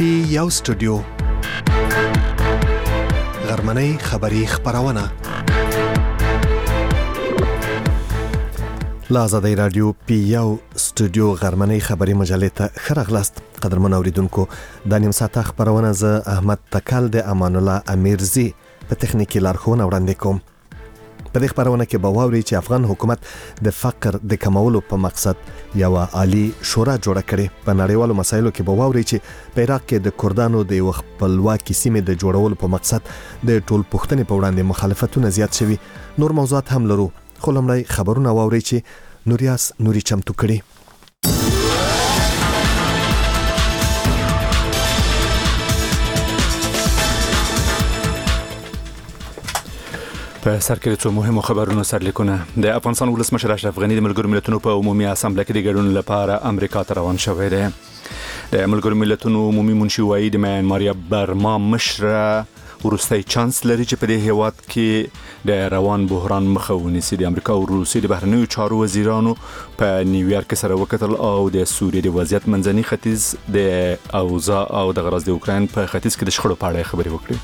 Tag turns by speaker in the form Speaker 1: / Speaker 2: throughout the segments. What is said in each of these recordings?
Speaker 1: پی یو سټوډیو غرمنۍ خبری خبرونه لا آزادی رادیو پی یو سټوډیو غرمنۍ خبری مجلې ته خرغلاست. قدرمن اوریدونکو، د نیم ساعت خبرونه ز احمد تکل د امان الله امیرزی په تخنیکی لارښوونه وړاندې کوم. په دې خبرونه کې به واوري چې افغان حکومت د فقر د کمولو په مقصد یو عالی شورا جوړه کړې. په نړیوالو مسایلو کې به واوري چې په عراق کې د کردانو د خپلواکي سیمې د جوړولو په مقصد د ټول پښتنې په وړاندې مخالفتونه زیات شوي. نور موضوعات هم لرو، خو لومړی خبرونه واوري چې نوري چمتو کړي.
Speaker 2: په سر کې څو مهمو خبرونو سرلیکونه. د افغانستان ولسمشر اشرف غنی د ملګرو ملتونو په عمومي اسامبله کې د ګډون لپاره امریکا ته روان شوی دی. د ملګرو ملتونو عمومي منشي وايي د میانمار برما مشره وروستي چانس لري چې په دې هیواد کې د روان بحران مخه ونیسي. د امریکا او روسیې د بهرنیو چارو وزیرانو په نیویارک کې سره وکتل او د سوریې د وضعیت منځني ختیځ د اوضاع او د غرض د اوکراین په ختیځ کې د شخړو په اړه خبرې وکړي.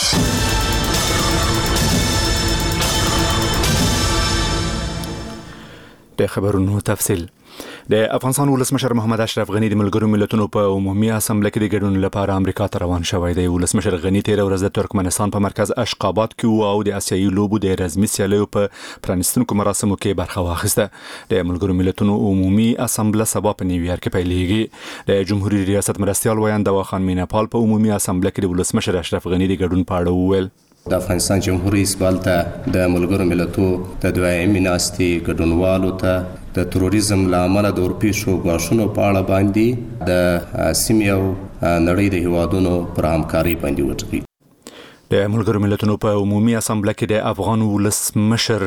Speaker 2: د خبرونو تفصیل. د افغانستان ولسمشر محمد اشرف غنی د ملګرو ملتونو په عمومي اسامبله کې د ګډون لپاره امریکا ته روان شوی دی. ولسمشر غنی تیر ورځ د ترکمنستان په مرکز اشقاباد کې او د آسیایي لوبو د رسمي سیالیو په پرانیستونکو مراسمو کې برخه واخیسته. د ملګرو ملتونو عمومي اسامبله سبا په نیویارک کې پیلېږي. د جمهوریت ریاست مرستیال ویان دوا خان میناپال په عمومي اسامبله کې د ولسمشر اشرف غنی د ګډون په اړه وویل.
Speaker 3: د افغانستان جمهوریت اسبال ته د ملګرو ملتو د دوایمي ناستې ګډونوالو ته د تروریزم لامل د اورپیشو غواړشونو په اړه باندې د سیمې او نړۍ د هیوادونو پر همکاري باندې وټاکي.
Speaker 2: د ملګرو ملتونو په عمومي اسامبله کې د افغان ولسمشر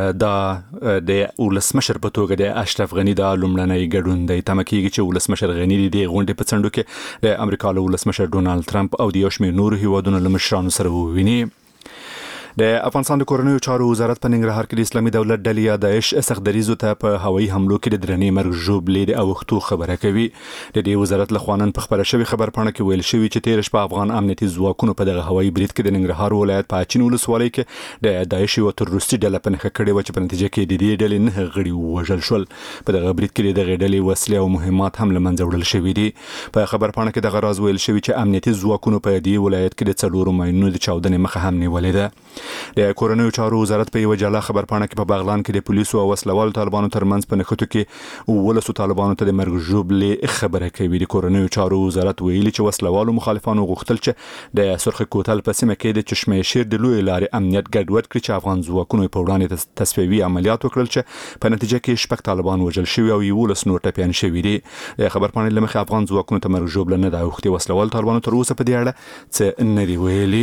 Speaker 2: په توګه د اشرف غنی د لومړنۍ ګډون دی. تمه کېږي چې ولسمشر غنی د غونډې په څنډو کې د امریکا له ولسمشر ډونالد ټرمپ او د یو شمېر نورو هیوادونو له مشرانو سره وویني. د افغانستان د کورنیو چارو وزارت په ننګرهار کې د اسلامي دولت ډلې یا داعش سختدریزو ته په هوایي حملو کې د درنې مرګ ژوبلې د اوښتو خبره کوي. د دې وزارت له خوا نن په خبره شوې خبرپاڼه کې ویل شوي چې تیر شپه افغان امنیتي ځواکونو په دغه هوایي برید کې د ننګرهار ولایت په اچین ولسوالۍ کې د داعش یو تروریستي ډله په نښه کړې وه چې په نتیجه کې د دې ډلې 9 غړي ووژل شول. په دغه برید کې دغه ډلې وسلې او مهمات هم له منځه وړل شوي دي. په خبرپاڼه کې دغه راز ویل شوي چې امنیتي ځواکونو په دې ولایت کې د 4 ماینونو د چاودنې مخه هم نیولې ده. د کورنیو چارو وزارت په یو جلا خبرپاڼه کې په بغلان کې د پولیسو او وسلوالو طالبانو ترمنځ په نښتو کې ولسو طالبانو ته د مرګ ژوبلې خبره کوي. د کورنیو چارو وزارت ویلي چې وسلوالو مخالفانو غوښتل چې د سرخ کوتل په سیمه کې د چشمه شیر د لوی لارې امنیت ګډوډ کړي چې افغان ځواکونو په وړاندې تصفیوي عملیات وکړل چې په نتیجه کې 6 طالبان وژل شوي او 11 نور ټپیان شوي دي. د خبرپاڼې له مخې افغان ځواکونو ته مرګ ژوبله نه ده اوښتې. وسلوالو طالبانو تر اوسه په دې اړه څه نه دي ویلي.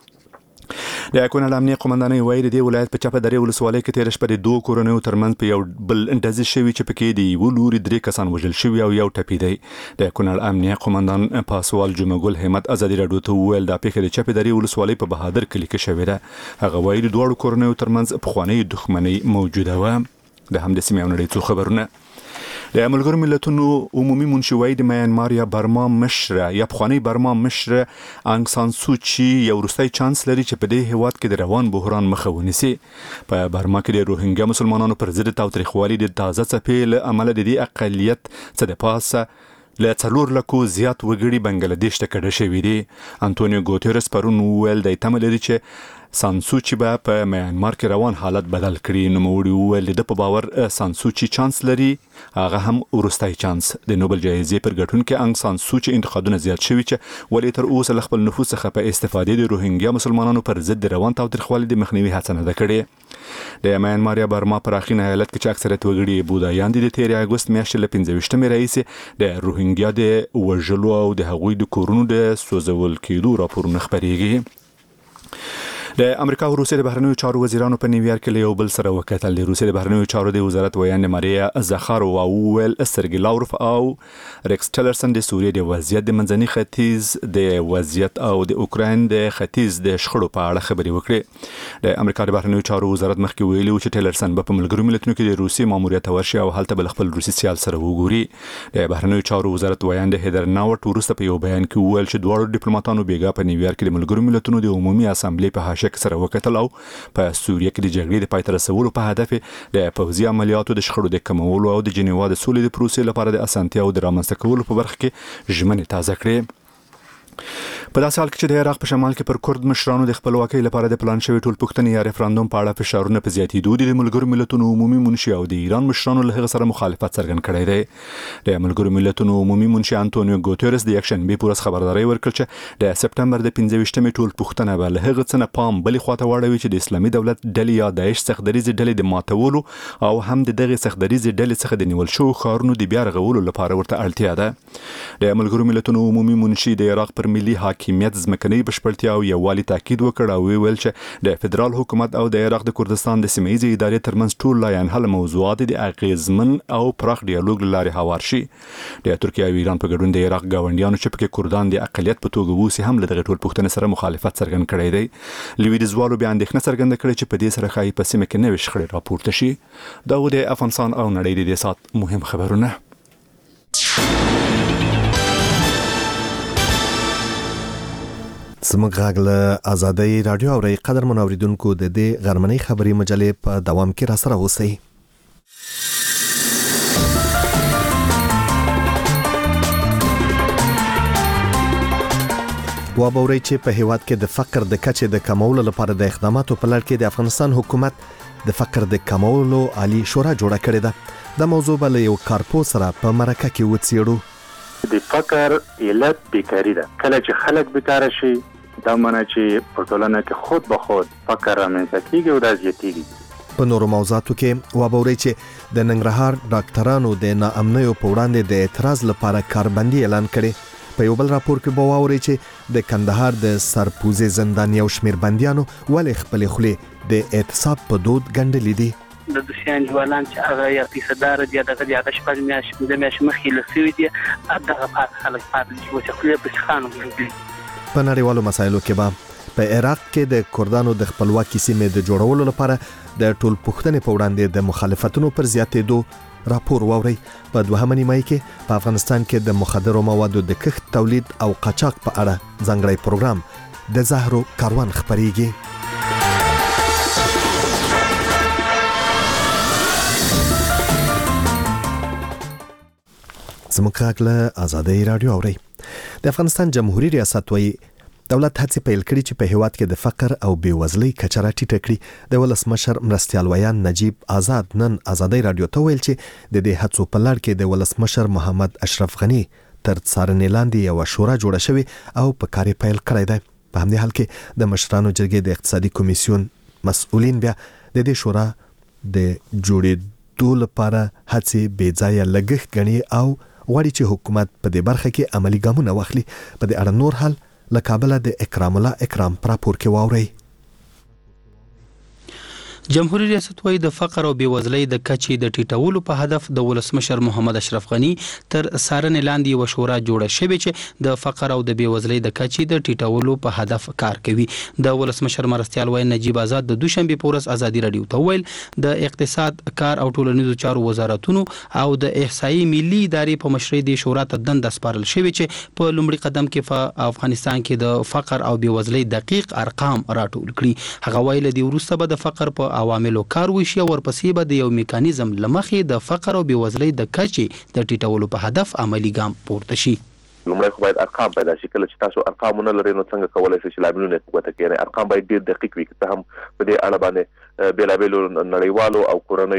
Speaker 2: د کونړ امنیه قومندانۍ وایي د دې ولایت په چپه درې ولسوالۍ کې تیر شپه د 2 کورنیو ترمنځ په یو بل ډزې شوي چې پکې د یو لوري 3 کسان وژل شوي او یو ټپي دی. د کونړ امنیه قومندان پاسوال جمعګل همت ازادي راډیو ته وویل دا پیښه د چپه درې ولسوالۍ په بهادر کلي کې شوې ده. هغه وایي د دوه کورنیو ترمنځ پخوانۍ دښمنۍ موجوده وه. د همدې سیمې او نړۍ څو خبرونه. د ملګرو ملتونو عمومي منشي وايي د میانمار یا برما مشره یا پخوانی برما مشره انګ سان سوچي یو وروستي چانس لري چې په دې هیواد کې د روان بحران مخه ونیسي. په برما کې د روهینګیا مسلمانانو پر ضد تاوتریخوالي د تازه څپې له امله د دې اقلیت څه د پاسه له 4 لکو زیات وګړي بنگلاديش ته کډه شوي دي. انټونیو ګوتيرس پرون ویل د تمه لري چې سانسوچي به په میانمار کې روان حالت بدل کړي. نو موړي ویل د په باور سانسوچي چانس لري، هغه هم وروستي چانس. د نوبل جایزې پر ګټونکو انګ سانسوچي انتقادونه زیات شوي چې ولې تر اوسه خپل نفوذ څخه په استفادې د روهینګیا مسلمانانو پر ضد روان تاوتریخوالي د مخنیوي هڅه نه کړې. د میانمار یا برما پراخین ایالت کې چې اکثریت وګړي بودایان دي د 13 اگست میاشتې له 15 راهیسې د روهینګیا د وژلو او د هغوی د کورونو د سوځول کېدو راپورونه خپرېږي. د امریکا او روسیې د بهرنیو چارو وزیرانو په نیویارک کې یو بل سره وکتل. د روسیې د بهرنیو چارو د وزارت ویاند ماریا زخارووا وویل سرګی لاوروف او ریکس ټیلرسن د سوریې د وضعیت د منځني ختیځ د وضعیت او د اوکراین د ختیځ د شخړو په اړه خبرې وکړې. د امریکا د بهرنیو چارو وزارت مخکې ویلي و چې ټیلرسن په ملګرو ملتونو کې د روسیې ماموریت ورشي او هلته بل خپل روسي سیال سره وګوري. د بهرنیو چارو وزارت ویاند هیدر ناوټ وروسته په یو بیان کې وویل چې دواړو ډیپلوماټانو بیګا په نیویارک کې د ملګرو ملتونو د عمومي اسامبلې په حاشیه کې سره وکتل او په سوریه کې د جګړې د پای ته رسولو په هدف د پوځي عملیاتو د شخړو د کمولو او د جنیوا د سولې د پروسې لپاره د اسانتیاو د رامنځته کولو په برخه کې ژمنې تازه کړې. په داسې حال کې چې د عراق په شمال کې پر کورد مشرانو د خپلواکۍ لپاره د پلان شوی ټولپوښتنې یا ریفرندوم په اړه فشارونه په زیاتېدو دي، د ملګرو ملتونو عمومي منشي او د ایران مشرانو له هغه سره مخالفت څرګند کړی دی. د ملګرو ملتونو عمومي منشي انټونیو ګوتيرس د یکشنبه په ورځ خبرداري ورکړه چې د سپټمبر د 15مې ټولپوښتنه به له هغه څه نه پام بلې خواته واړوي چې د اسلامي دولت ډلې یا داعش سختدریزې ډلې د ماتولو او هم د دغه سختدریزې ډلې څخه د نیول شوو ښارونو د بیا رغولو لپاره ورته اړتیا ده. د ملګرو ملتونو عمومي منشي د عراق پر ملي حاکمیت ځمکنۍ بشپړتیا او یووالي تاکید وکړ او ویل چې د فدرال حکومت او د عراق د کردستان د سیمه ییزې ادارې ترمنځ ټول لا ينحل موضوعات د اغیزمن او پراخ ډیالوګ لارې هوار شي. د ترکیه او ایران په ګډون د عراق گاونډیانو چې پکې کردان د اقلیت په توګه ووسی هم له دغه ټولپوښتنې سره مخالفت څرګند کړی دی. لویدیځوالو بیا اندېښنه څرګنده کړې چې په دې سره ښایي په سیمه کې نوې شخړې راپورته شي. دا و د افغانستان او نړۍ د دې سات مهم خبرونه.
Speaker 1: زموږ غږ له آزادۍ رادیو او ری قدر منوریدونکو د دې غرمنۍ خبري مجلې په دوام کې را سره اوسئ. وابوري چې په هیواد کې د فقر د کچې د کمولو لپاره د اقداماتو په لړ کې د افغانستان حکومت د فقر د کمولو عالی شورا جوړه کړې ده. د موضوع بل یو کارپو سره په مرکه کې وڅېړو.
Speaker 4: د فقر علت بیکاری ده. کله چې خلک بیکاره شي دا معنی چې په ټولنه کې خود به خود فقر رامنځته کیږي او دا زیاتیږي.
Speaker 1: په نورو موضوعاتو کې وابوري چې د ننګرهار ډاکټرانو د ناامنیو په وړاندې د اعتراض لپاره کاربندي اعلان کړي. په یو بل راپور کې به واوري چې د کندهار د سرپوزې زندان یو شمیر بندیانو ولې خپل خولې د اعتصاب په دود ګنډلې دي.
Speaker 5: د دوسیان جوالان چې هغه یا پیسدار دي دغه شپږ میاشتې د میاشتې مخکې لسوي دي دغه خلک پاتې شي چې خپل په خانو دي.
Speaker 1: په نړیوالو مسایلو کې به په عراق کې د کردانو د خپلواکۍ سیمې د جوړولو لپاره د ټولپوښتنې په وړاندې د مخالفتونو پر زیاتېدو راپور واوري. په دوهمه نیمایي کې په افغانستان کې د مخدرو موادو د کښت تولید او قاچاق په اړه ځانګړی پروګرام د زهرو کاروان خبريږي. زموږ غږ له آزادۍ رادیو اوري. د افغانستان جمهوریت ریاست وایي دولت هڅې پیل کړي چې په هیواد کې د فقر او بیوزلۍ کچه راټیټه کړي. د ولسمشر مرستیال ویان نجیب آزاد نن آزادۍ رادیو ته ویل چې د دې هڅو په لړ کې د ولسمشر محمد اشرف غنی تر څارنې لاندې یو شورا جوړه شوې او په کار پیل کړی دی. په همدې حال کې د مشرانو جرګې د اقتصادي کمیسیون مسؤلین بیا د دې شورا د جوړېدو لپاره هڅې بې ځایه لګښت ګڼي او غواړي چې حکومت په دې برخه کې عملی ګامونه واخلي. په دې اړه نور حال له کابل د اکرام الله اکرام پر راپور کې واوري.
Speaker 6: جمهوریت ریاست وايي د فقر او بیوزلۍ د کچې د ټیټولو په هدف د ولسمشر محمد اشرف غنی تر څارنې لاندې یو شورا جوړه شوې چې د فقر او د بیوزلۍ د کچې د ټیټولو په هدف کار کوي. د ولسمشر مرستیال ویان نجیب آزاد د دوشنبه په ورځ آزادي رادیو ته ویل د اقتصاد، کار او ټولنیزو چارو وزارتونو او د احصایي ملي ادارې په مشرۍ د شورا ته دنده سپارل شوې چې په لومړي قدم کې په افغانستان کې د فقر او بیوزلۍ دقیق ارقام راټول کړي. هغه ویل د وروسته به د فقر په عواملو کار وشي او ورپسې به د یو میکانیزم لمخې د فقر او بیوزلۍ د کچې د ټیټولو په هدف عملی ګام پورته شي.
Speaker 7: لومړی خو باید ارقام پیدا شي. کله چې تاسو ارقامونه لرئ نو څنګه کولای شئ چې لاملونه وګورئ. یعنې ارقام باید ډېر دقیق وي. که څه هم په دې اړه باندې بیلابیلو نړیوالو او کورنیو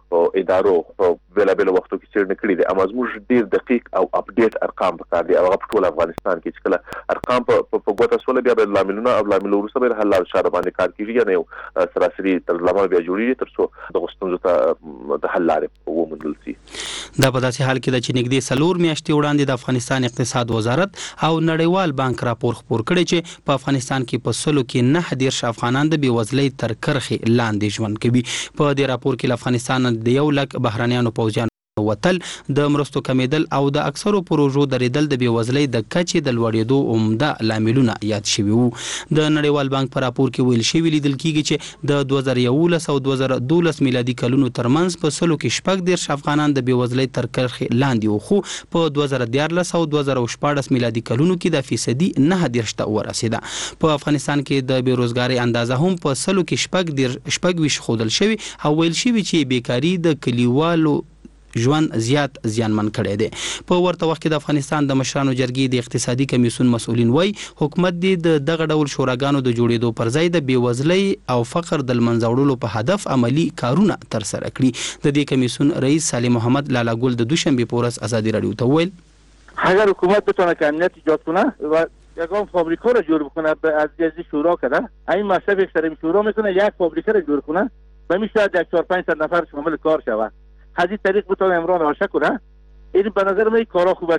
Speaker 7: ادارو په بل وختو کې څېړنه کړې ده اما زموږ ډیر دقیق او اپډیټ ارقام پکار دي هغه په ټول افغانستان کې چې کله ارقام په ګوته سول بیا به لاملونه او لاملونه سره حل شاده باندې کار کیږي نه یو سراسري تر لامل بیا جوړیږي تر څو د غوښتنو ته د حل لارې وموندل شي.
Speaker 6: دا په داسې حال کې د چې نږدې 4 میاشتې وړاندې د افغانستان اقتصاد وزارت او نړیوال بانک راپور خپور کړی چې په افغانستان کې په سلو کې 9 افغانان د بېوزلۍ تر کرښې لاندې ژوند کوي. په دې راپور کې له افغانستان د 1 لک بهرنیانو پوځیانو وتل د مرستو کمیدل او د اکثرو پروژو درېدل د بېوزلۍ د کچې د لوړېدو عمده لاملونه یاد شوي وو. د نړیوال بانک په راپور کې ویل شوي لیدل کېږي چې د 2011 او 2012 میلادي کلونو ترمنځ په سلو کې 14 افغانان د بېوزلۍ تر کرښې لاندې وو، خو په 2014 او 2014 میلادي کلونو کې د فیصدي 9 ته ورسېده. په افغانستان کې د بیروزګارۍ اندازه هم په سلو کې 14 ښودل شوي او ویل شوي چې بیکاري د کلیوالو ژوند زیات زیانمن کړی دی. په ورته وخت کې د افغانستان د مشرانو جرګې د اقتصادي کمیسیون مسؤلین وایي حکومت د دغه ډول شوراګانو د جوړېدو پر ځای د بېوزلۍ او فقر د لمنځه وړلو په هدف عملی کارونه ترسره کړي. د دې کمیسیون رئیس سالم محمد لالا ګل د دوشنبه په ورځ ازادي رادیو ته وویل
Speaker 8: اگر حکومت بتونه که امنیت ایجاد کنه و یکم فابریکا رو جور بکنه از شورا کنه این مصرف اکثر شورا میکنه یک فابریکا رو جور کنه و میشه 4-5 نفر شامل کار شود. از این طریق بتونه امران آشه کنه. این به نظر من کارا خوبه.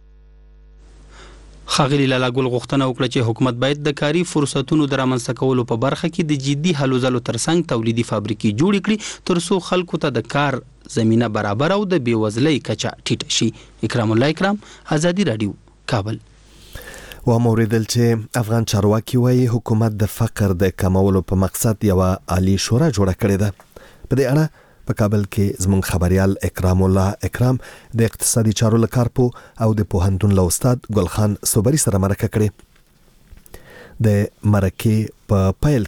Speaker 6: ښاغلي لالا ګل غوښتنه وکړه چې حکومت باید د کاري فرصتونو د رامنځته کولو په برخه کې د جدي هلو ځلو ترڅنګ تولیدي فابریکې جوړې کړي ترڅو خلکو ته د کار زمینه برابر او د بېوزلۍ کچه ټیټه شي. اکرام الله اکرام، ازادي رادیو، کابل.
Speaker 1: و موریدل چې افغان چارواکي وایي حکومت د فقر د کمولو په مقصد یو عالی شورا جوړه کړې ده. په دې اړه په کابل کې زموږ خبريال اکرام الله اکرام د اقتصادي چارو لکارپو او د پوهنتون له استاد ګلخان صوبري سره مرکه کړې. د مرکې په پیل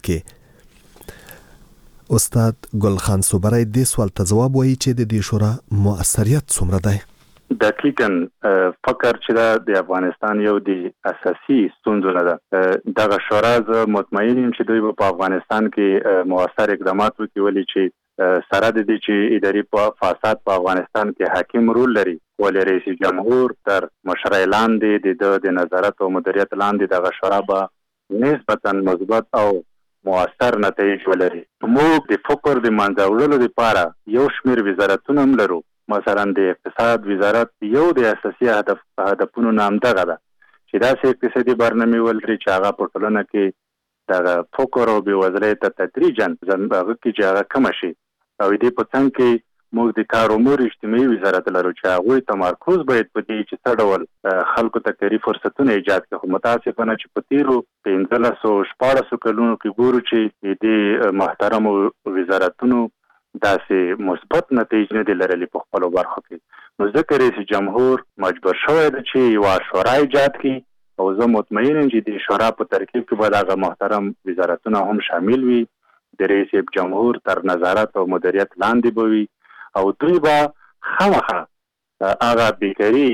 Speaker 1: کې استاد ګلخان صوبري د سوال ته جواب وایي چې د دې شورا مؤثریت څومره دی.
Speaker 4: دقیقاً فقر چې د افغانستان یو د اساسي ستونزو نه ده. دغه شورا زه مطمئن یم چې دوی په افغانستان کې مؤثر اقدامات وکړي ولې چې سره د دې چې اداري فساد په افغانستان کې حاکم رول لري ولې رئیس جمهور تر مشرۍ لاندې د نظارت او مدیریت لاندې دغه شورا به نسبتاً مثبت او مؤثر نتایج ولري. موږ د فقر د منځه وړلو لپاره یو شمېر وزارتونه هم لرو. مثلا د اقتصاد وزارت یو د اساسي هدفونو نام دغه ده چې داسې اقتصادي برنامې ولري چې هغه په ټولنه کې د فقر او بېوزلۍ ته تدریجاً هغه کې چې هغه کمه شي. او دې په څنګ کې موږ د کار امور اجتماعي وزارت لرو چې هغوی تمرکز باید په دې چې څه ډول خلکو ته کاري فرصتونه ایجاد کړي. خو متاسفانه چې په تیرو 15-16 کلونو کې ګورو چې د محترمو وزارتونو داسې مثبت نتایج نه دي لرلي په خپلو برخو کې. نو ځکه رئیس جمهور مجبور شوی دی چې یوه شورا ایجاد کړي او زه مطمئن یم چې د شورا په ترکیب کې به دغه محترم وزارتونه هم شامل وي. د رئیس جمهور تر نظارت او مدیریت لاندې به وي او دوی به خامخا هغه بیکاري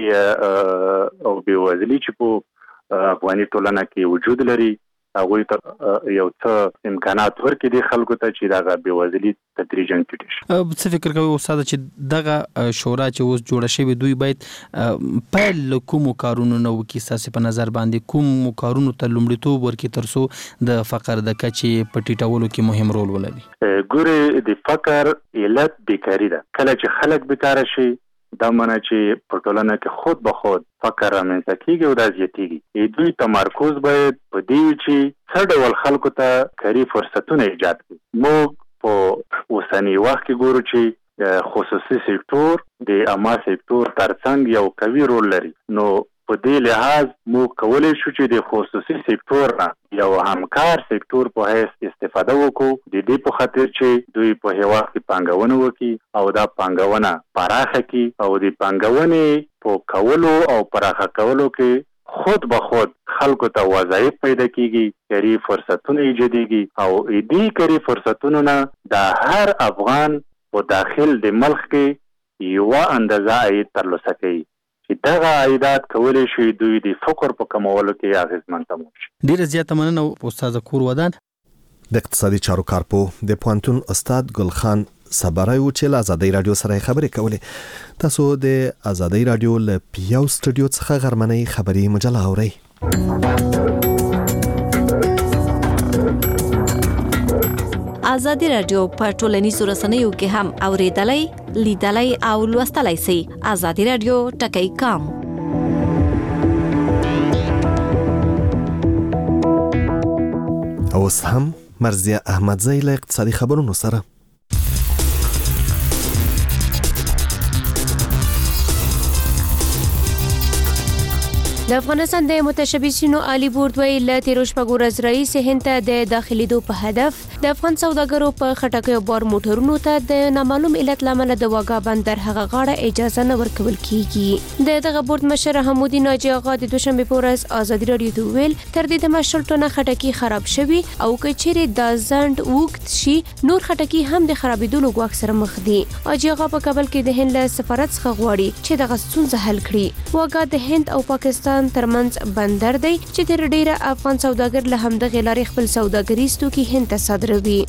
Speaker 4: او بېوزلي چې په افغاني ټولنه کې وجود لري هغوی ته یو څه امکانات ورکړي دي خلکو ته چې دغه بېوزلي تدریجاً ټیټه شي.
Speaker 6: څه فکر کوي استاد چې دغه شورا چې اوس جوړه شوې دوی باید پیل له کومو کارونو نه وکړي؟ ستاسې په نظر باندې کومو کارونو ته لومړیتوب ورکړي ترڅو د فقر د کچې په ټیټولو کې مهم رول ولري؟
Speaker 4: ګورې د فقر علت بیکاري ده. کله چې خلک بیکاره شي دا معنی چې په ټولنه کې خود به خود فقر رامنځته کېږي او دا زیاتېږي. دوی تمرکز باید په دې چې څه ډول خلکو ته کاري فرصتونه ایجاد کړي. موږ په اوسني وخت کې ګورو چې خصوصي سکتور د عامه سکتور ترڅنګ یو قوي رول لري. نو په دې لحاظ موږ کولی شو چې د خصوصي سکتور نه یو همکار سکتور په حیث استفاده وکړو د دې په خاطر چې دوی په هیواد کې پانګونه وکړي او دا پانګونه پراخه کړي او د پانګونې په کولو او پراخه کولو کې خود به خود خلکو ته وظایف پیدا کیږي، کاري فرصتونه ایجادېږي او دې کاري فرصتونو نه د هر افغان په داخل د ملک کې یوه اندازه عاید ترلاسه کوي چې دغه عایدات کولی شي دوی د فقر په کمولو کې اغېزمن تمام شي.
Speaker 6: ډېره زیاته مننه استاد ذکور ودان.
Speaker 1: د اقتصادي چارو کارپو د پوهنتون استاد ګلخان صبرای و چې له آزادۍ رادیو سره خبرې کولې. تاسو د آزادۍ رادیو له پیاو سټوډیو څخه غرمنۍ خبري مجله اورئ.
Speaker 9: آزادی رادیو په ټولنیزو رسنیو کې هم اوریدلای، لیدلای او لوستلای شئ. آزادی رادیو ټکی کام.
Speaker 1: اوس هم مرزیه احمدزی له اقتصادي خبرونو سره.
Speaker 10: د افغانستان د متشبثینو عالی بورډ ویل له تیر شپږ ورځې رئیس هند ته د داخليدو په هدف د افغان سوداګرو په خټکیو بار موټرونو ته د نامعلوم علت لامل د واګا بندر هغه غاړه اجازه نه ورکول کیږي. دغه بورډ مشر حمودي ناجی آغا د دوشنبه په ورځ آزادي رادیو ته ویل تر دې د مشرټونه خټکی خراب شوي او کچېره د ځند وخت شي نور خټکی هم د خرابېدو ګواښ سره مخ دي. اجي آغا په کابل کې د هند له سفارت څخه غواړي چې دغه ستونزه حل کړي. واګا د هند او پاکستان ترمنځ بندر دی چې تر ډیره افغان سوداګر له همدغه لارې خپل سوداګریز توکي هند ته صادروي.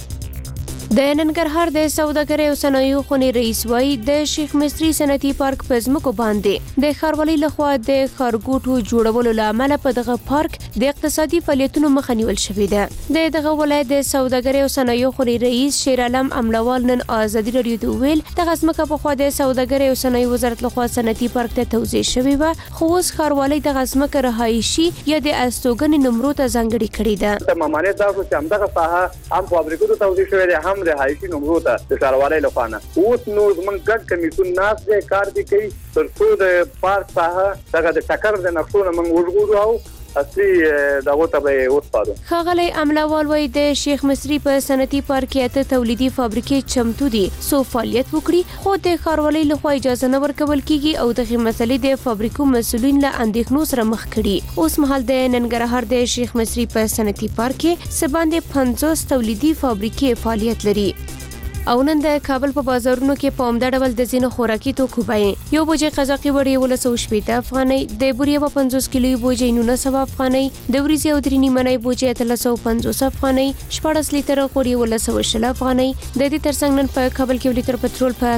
Speaker 10: د ننګرهار د سوداګرۍ او صنایعو خونې رئیس وایي د شیخ مصری صنعتي پارک په ځمکو باندې د ښاروالۍ لخوا د ښارګوټو جوړولو لامل په دغه پارک د اقتصادي فعالیتونو مخه نیول شوې ده. دغه ولایت د سوداګرۍ او صنایعو خونې رئیس شیر عالم املوال نن آزادي رادیو ته ویل دغه ځمکه په خوا د سوداګرۍ او صنایعو وزارت لخوا صنعتي پارک ته توزیع شوې و خو اوس ښاروالۍ دغه ځمکه رهایشي یا د استوګنې نمرو ته ځانګړې کړې ده.
Speaker 11: ممانعت دا چې همدغه ساحه هم فابریکو ته توزیع شوې ده هم رهایشي نمرو ته د ښاروالۍ لخوا نه. اوس نور زموږ ګډ کمیټون ناس دی کار دی کوي تر څو د پارک ساحه دغه د ټکر د نقشونو موږ وژغورو او اصلي دغه ته به وسپارو.
Speaker 10: ښاغلی املوال وایي د شیخ مصری په صنعتي پارک کې اته تولیدي فابریکې چمتو دي سو فعالیت وکړي خو د ښاروالۍ لخوا اجازه نه ورکول کیږي او دغه مسلې د فابریکو مسؤلین له اندېښنو سره مخ کړي. اوس مهال د ننګرهار د شیخ مصری په صنعتي پارک کې سباندې 50 تولیدي فابریکې فعالیت لري. او نن د کابل په بازارونو کې په عمده ډول د ځینو خوراکي توکو بیې یو بوجي قزاقي وړي 180 افغانۍ، د بوري 50 کیلو بوجي 900 افغانۍ، د وریځي او درې نیمه بوجي 350 افغانۍ، 14 لیټر غوړي 120 افغانۍ. د دې ترڅنګ نن په کابل کې لیټر پټرول په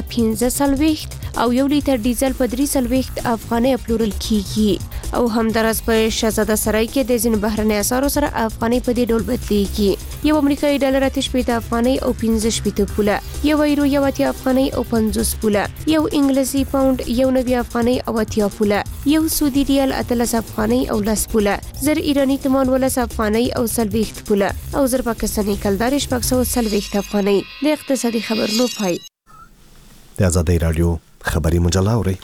Speaker 10: 15 او یو لیټر ډیزل په 3 افغانۍ پلورل کیږي. او همدارس په شهزاده سرای کې د ځینو بهرنۍ اسعارو سره افغانۍ په دې ډول بدلیږي. یو امریکایي ډالر 8 افغانۍ او 15 پوله، یو یورو 80 افغانۍ او 50 پوله، یو انګلیسي پاوند 90 افغانۍ او 80 پوله، یو سعودي ریال 13 افغانۍ او 10 پوله، زر ایرانی تمان 10 افغانۍ او 30 پوله او زر پاکستاني کلدار 630 افغانۍ. د اقتصادي خبرونو پای.
Speaker 1: د آزادۍ رادیو خبري مجله اورئ.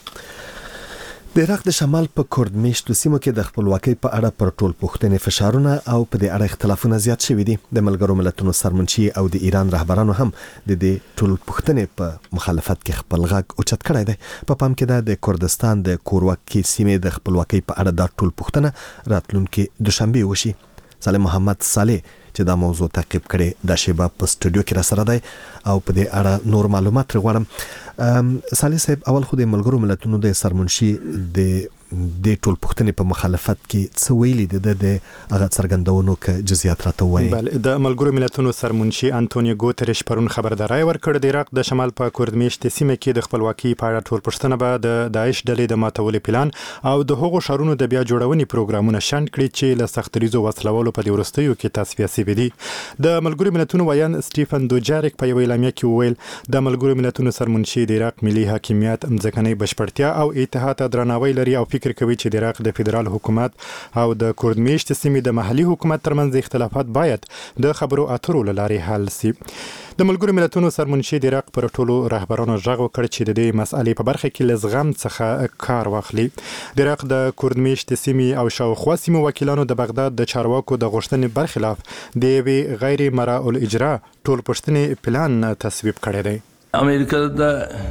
Speaker 1: د عراق د شمال په کورد میشتو سیمو کې د خپلواکۍ په اړه پر ټول پوښتنې فشارونه او په دې اړه اختلافونه زیات شوي دي. د ملګرو ملتونو سرمنشي او د ایران رهبرانو هم د دې ټول پوښتنې په مخالفت کې خپل غږ اوچت کړی دی. په پام کې ده د کردستان د کورواکي سیمې د خپلواکۍ په اړه دا ټول پوښتنه راتلونکي دوشنبه وشي. صالح محمد صالح چې دا موضوع تعقیب کړي د شیبه په سټوډیو کې را سره دی او په دې اړه نور معلومات غواړم. صالح صاحب، اول خو د ملګرو ملتونو د سرمنشي د ټول پوښتنې په مخالفت کې څه ویلي دي د هغه څرګندونو کې جزئیات راته وایي.
Speaker 12: بله، د ملګرو ملتونو سرمنشي انټونیو ګوتریش پرون خبرداري ورکړه د عراق د شمال په کردمیشت سیمه کې د خپلواکۍ په اړه ټول پوښتنه به د داعش ډلې د ماتولو پلان او د هغو شهرونو د بیا جوړونې پروګرامونه شنډ کړي چې له سختریزو وسلوالو په وروستیو کې تصفیه شوي دي. د ملګرو ملتونو ویان سټیفن دوجاریک په یو اعلامیه کې وویل د ملګرو ملتونو سرمنشي د عراق ملي حاکمیت، ځمکنۍ بشپړتیا او اتحاد درناوی لري او فکر کوي چې د عراق د فدرال حکومت او د کردمیشت سیمې د محلي حکومت ترمنځ اختلافات باید د خبرو اترو لارې حل شي. د ملګرو ملتونو سرمنشي د عراق پر ټولو رهبرانو غږ وکړ چې د دې مسالې په برخه کې له زغم څخه کار واخلي. د عراق د کردمیشت سیمې او شاوخوا سیمو وکیلانو د بغداد د چارواکو د غوښتنې برخلاف د یوې غیر مرأ الاجرا ټول پوښتنې پلان تصویب کړی دی.
Speaker 13: امریکا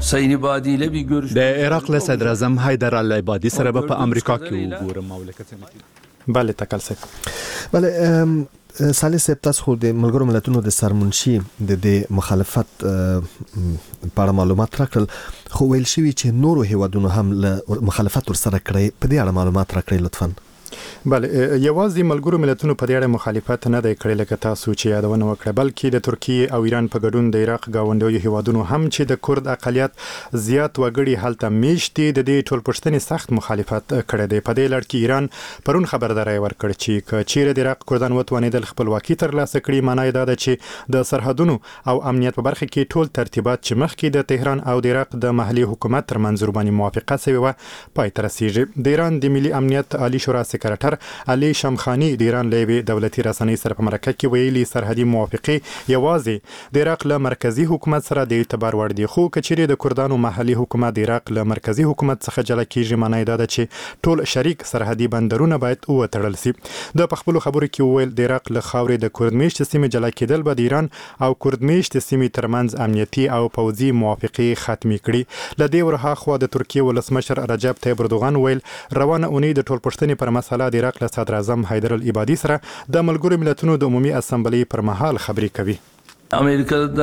Speaker 13: د
Speaker 2: عراق له صدر اعظم حیدر العبادي سره په امریکا کې وګورم مملکت.
Speaker 12: بله تکل سه.
Speaker 1: بله صالح صاحب، تاسو خو د ملګرو ملتونو د سرمنشي د مخالفت په اړه معلومات راکړل، خو ویل شوی چې نورو هیوادونو هم له مخالفت ورسره کړی. په دې اړه معلومات راکړئ لطفاً.
Speaker 12: بله یوازې ملګرو ملتونو په دې اړه مخالفت نه دی کړی لکه تاسو چې یادونه وکړه، بلکې د ترکیه او ایران په ګډون د عراق گاونډیو هیوادونو هم چې د کورد اقلیت زیات وګړي هلته میشتي د دې ټولپوښتنې سخت مخالفت کړی دی. په دې لړ کې ایران پرون خبرداري ورکړه چې چیرې د عراق کردان وتوانیدل خپلواکي ترلاسه کړي، معنی دا ده چې د سرحدونو او امنیت په برخه کې ټول ترتیبات چې مخکې د تهران او د عراق د محلي حکومت ترمنځ باندې موافقه شوې و پای ته رسیږي. د ایران د ملي امنیت عالی شورا سکرټر علي شمخانی د ایران لوی دولتي رسنۍ سره په مرکه کې ویلي سرحدي موافقه یوازې د عراق له مرکزی حکومت سره د اعتبار وړ دي، خو کچېرې د کردانو محلي حکومت د عراق له مرکزی حکومت څخه جلا کیږي، معنی دا ده چې ټول شریک سرحدي بندرونه باید وتړل شي. د خپل خبرو کې ویل د عراق له خاورې د کردمیشت سیمې جلا کېدل به د ایران او کردمیشت سیمې ترمنځ امنیتي او پوځي موافقه ختمي کړي. له دې ورها خو د ترکیه ولسمشر رجب طیب اردوغان ویل روانه اونۍ د ټولپوښتنې پر مسله د عراق له صدر اعظم حیدر العبادي سره د ملګرو ملتونو د عمومي اسامبلې پر مهال خبرې کوي.
Speaker 13: امریکا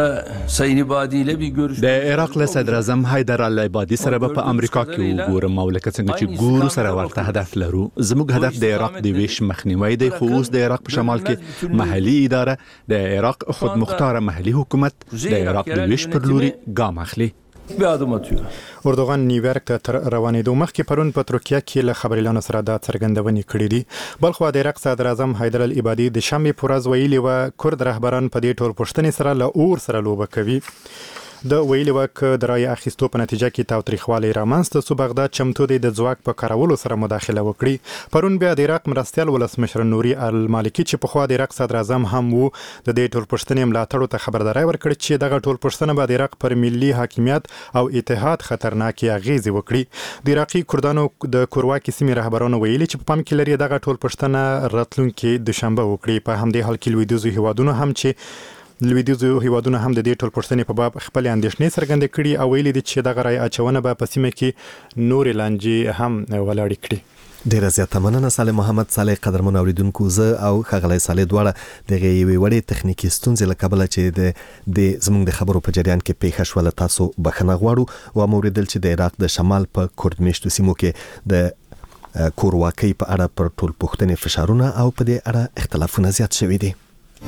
Speaker 13: د
Speaker 2: عراق له صدر اعظم حیدر العبادي سره په امریکا کې وګورم او لکه څنګه چې ګورو سره ورته هدف لرو. زموږ هدف د عراق د ویش مخنیوي دی، خو اوس د عراق په شمال کې محلي اداره د عراق خود مختار محلي حکومت د عراق د ویش پر لوري ګام اخلي.
Speaker 12: اردوغان نیویارک ته تر روانېدو مخکې پرون په ترکیه کې له خبريالانو سره دا څرګندونې کړې دي. بلخو د عراق صدر اعظم حیدر العبادي د شنبې پر ورځ ویلي و کورد رهبران په دې ټولپوښتنې سره له اور سره لوبه کوي. د ویلي وک د رای اخیستو په نتیجه کې تاوتریخوالی رامنځته سو بغداد چمتو دی د ځواک په کارولو سره مداخله وکړي. پرون بیا د عراق مرستیال ولسمشر نوري المالکی چې په خوا د عراق صدر اعظم هم وو د دې ټولپوښتنې ملاتړو ته خبرداري ورکړه چې دغه ټولپوښتنه به د عراق پر ملي حاکمیت او اتحاد خطرناکي اغیزې وکړي. د عراقي کردانو د کورواکي سیمې رهبرانو ویلي چې په پام کې لري دغه ټولپوښتنه راتلونکي دوشنبه وکړي. په همدې حال کې لویدیځو هیوادونو هم د دې ټولپوښتنې په باب خپل اندېښنې څرګندې کړي او ویلي دي چې دغه رای اچونه به په سیمه کې نور لانجې هم ولاړې کړي.
Speaker 1: ډیره زیاته مننه صالح محمد صالح. قدرمن اوریدونکو زه او خغلی صالح دواړه دغه یوې وړې تخنیکی ستونزې له کبله چې د زموږ د خبرو په جریان کې پیښه شوله تاسو بخښنه غواړو او موریدل چې د عراق د شمال په کردمیشتو سیمو کې د کورواکۍ په اړه پر ټولپوښتنې فشارونه او په دې اړه اختلافونه زیات شوي دي.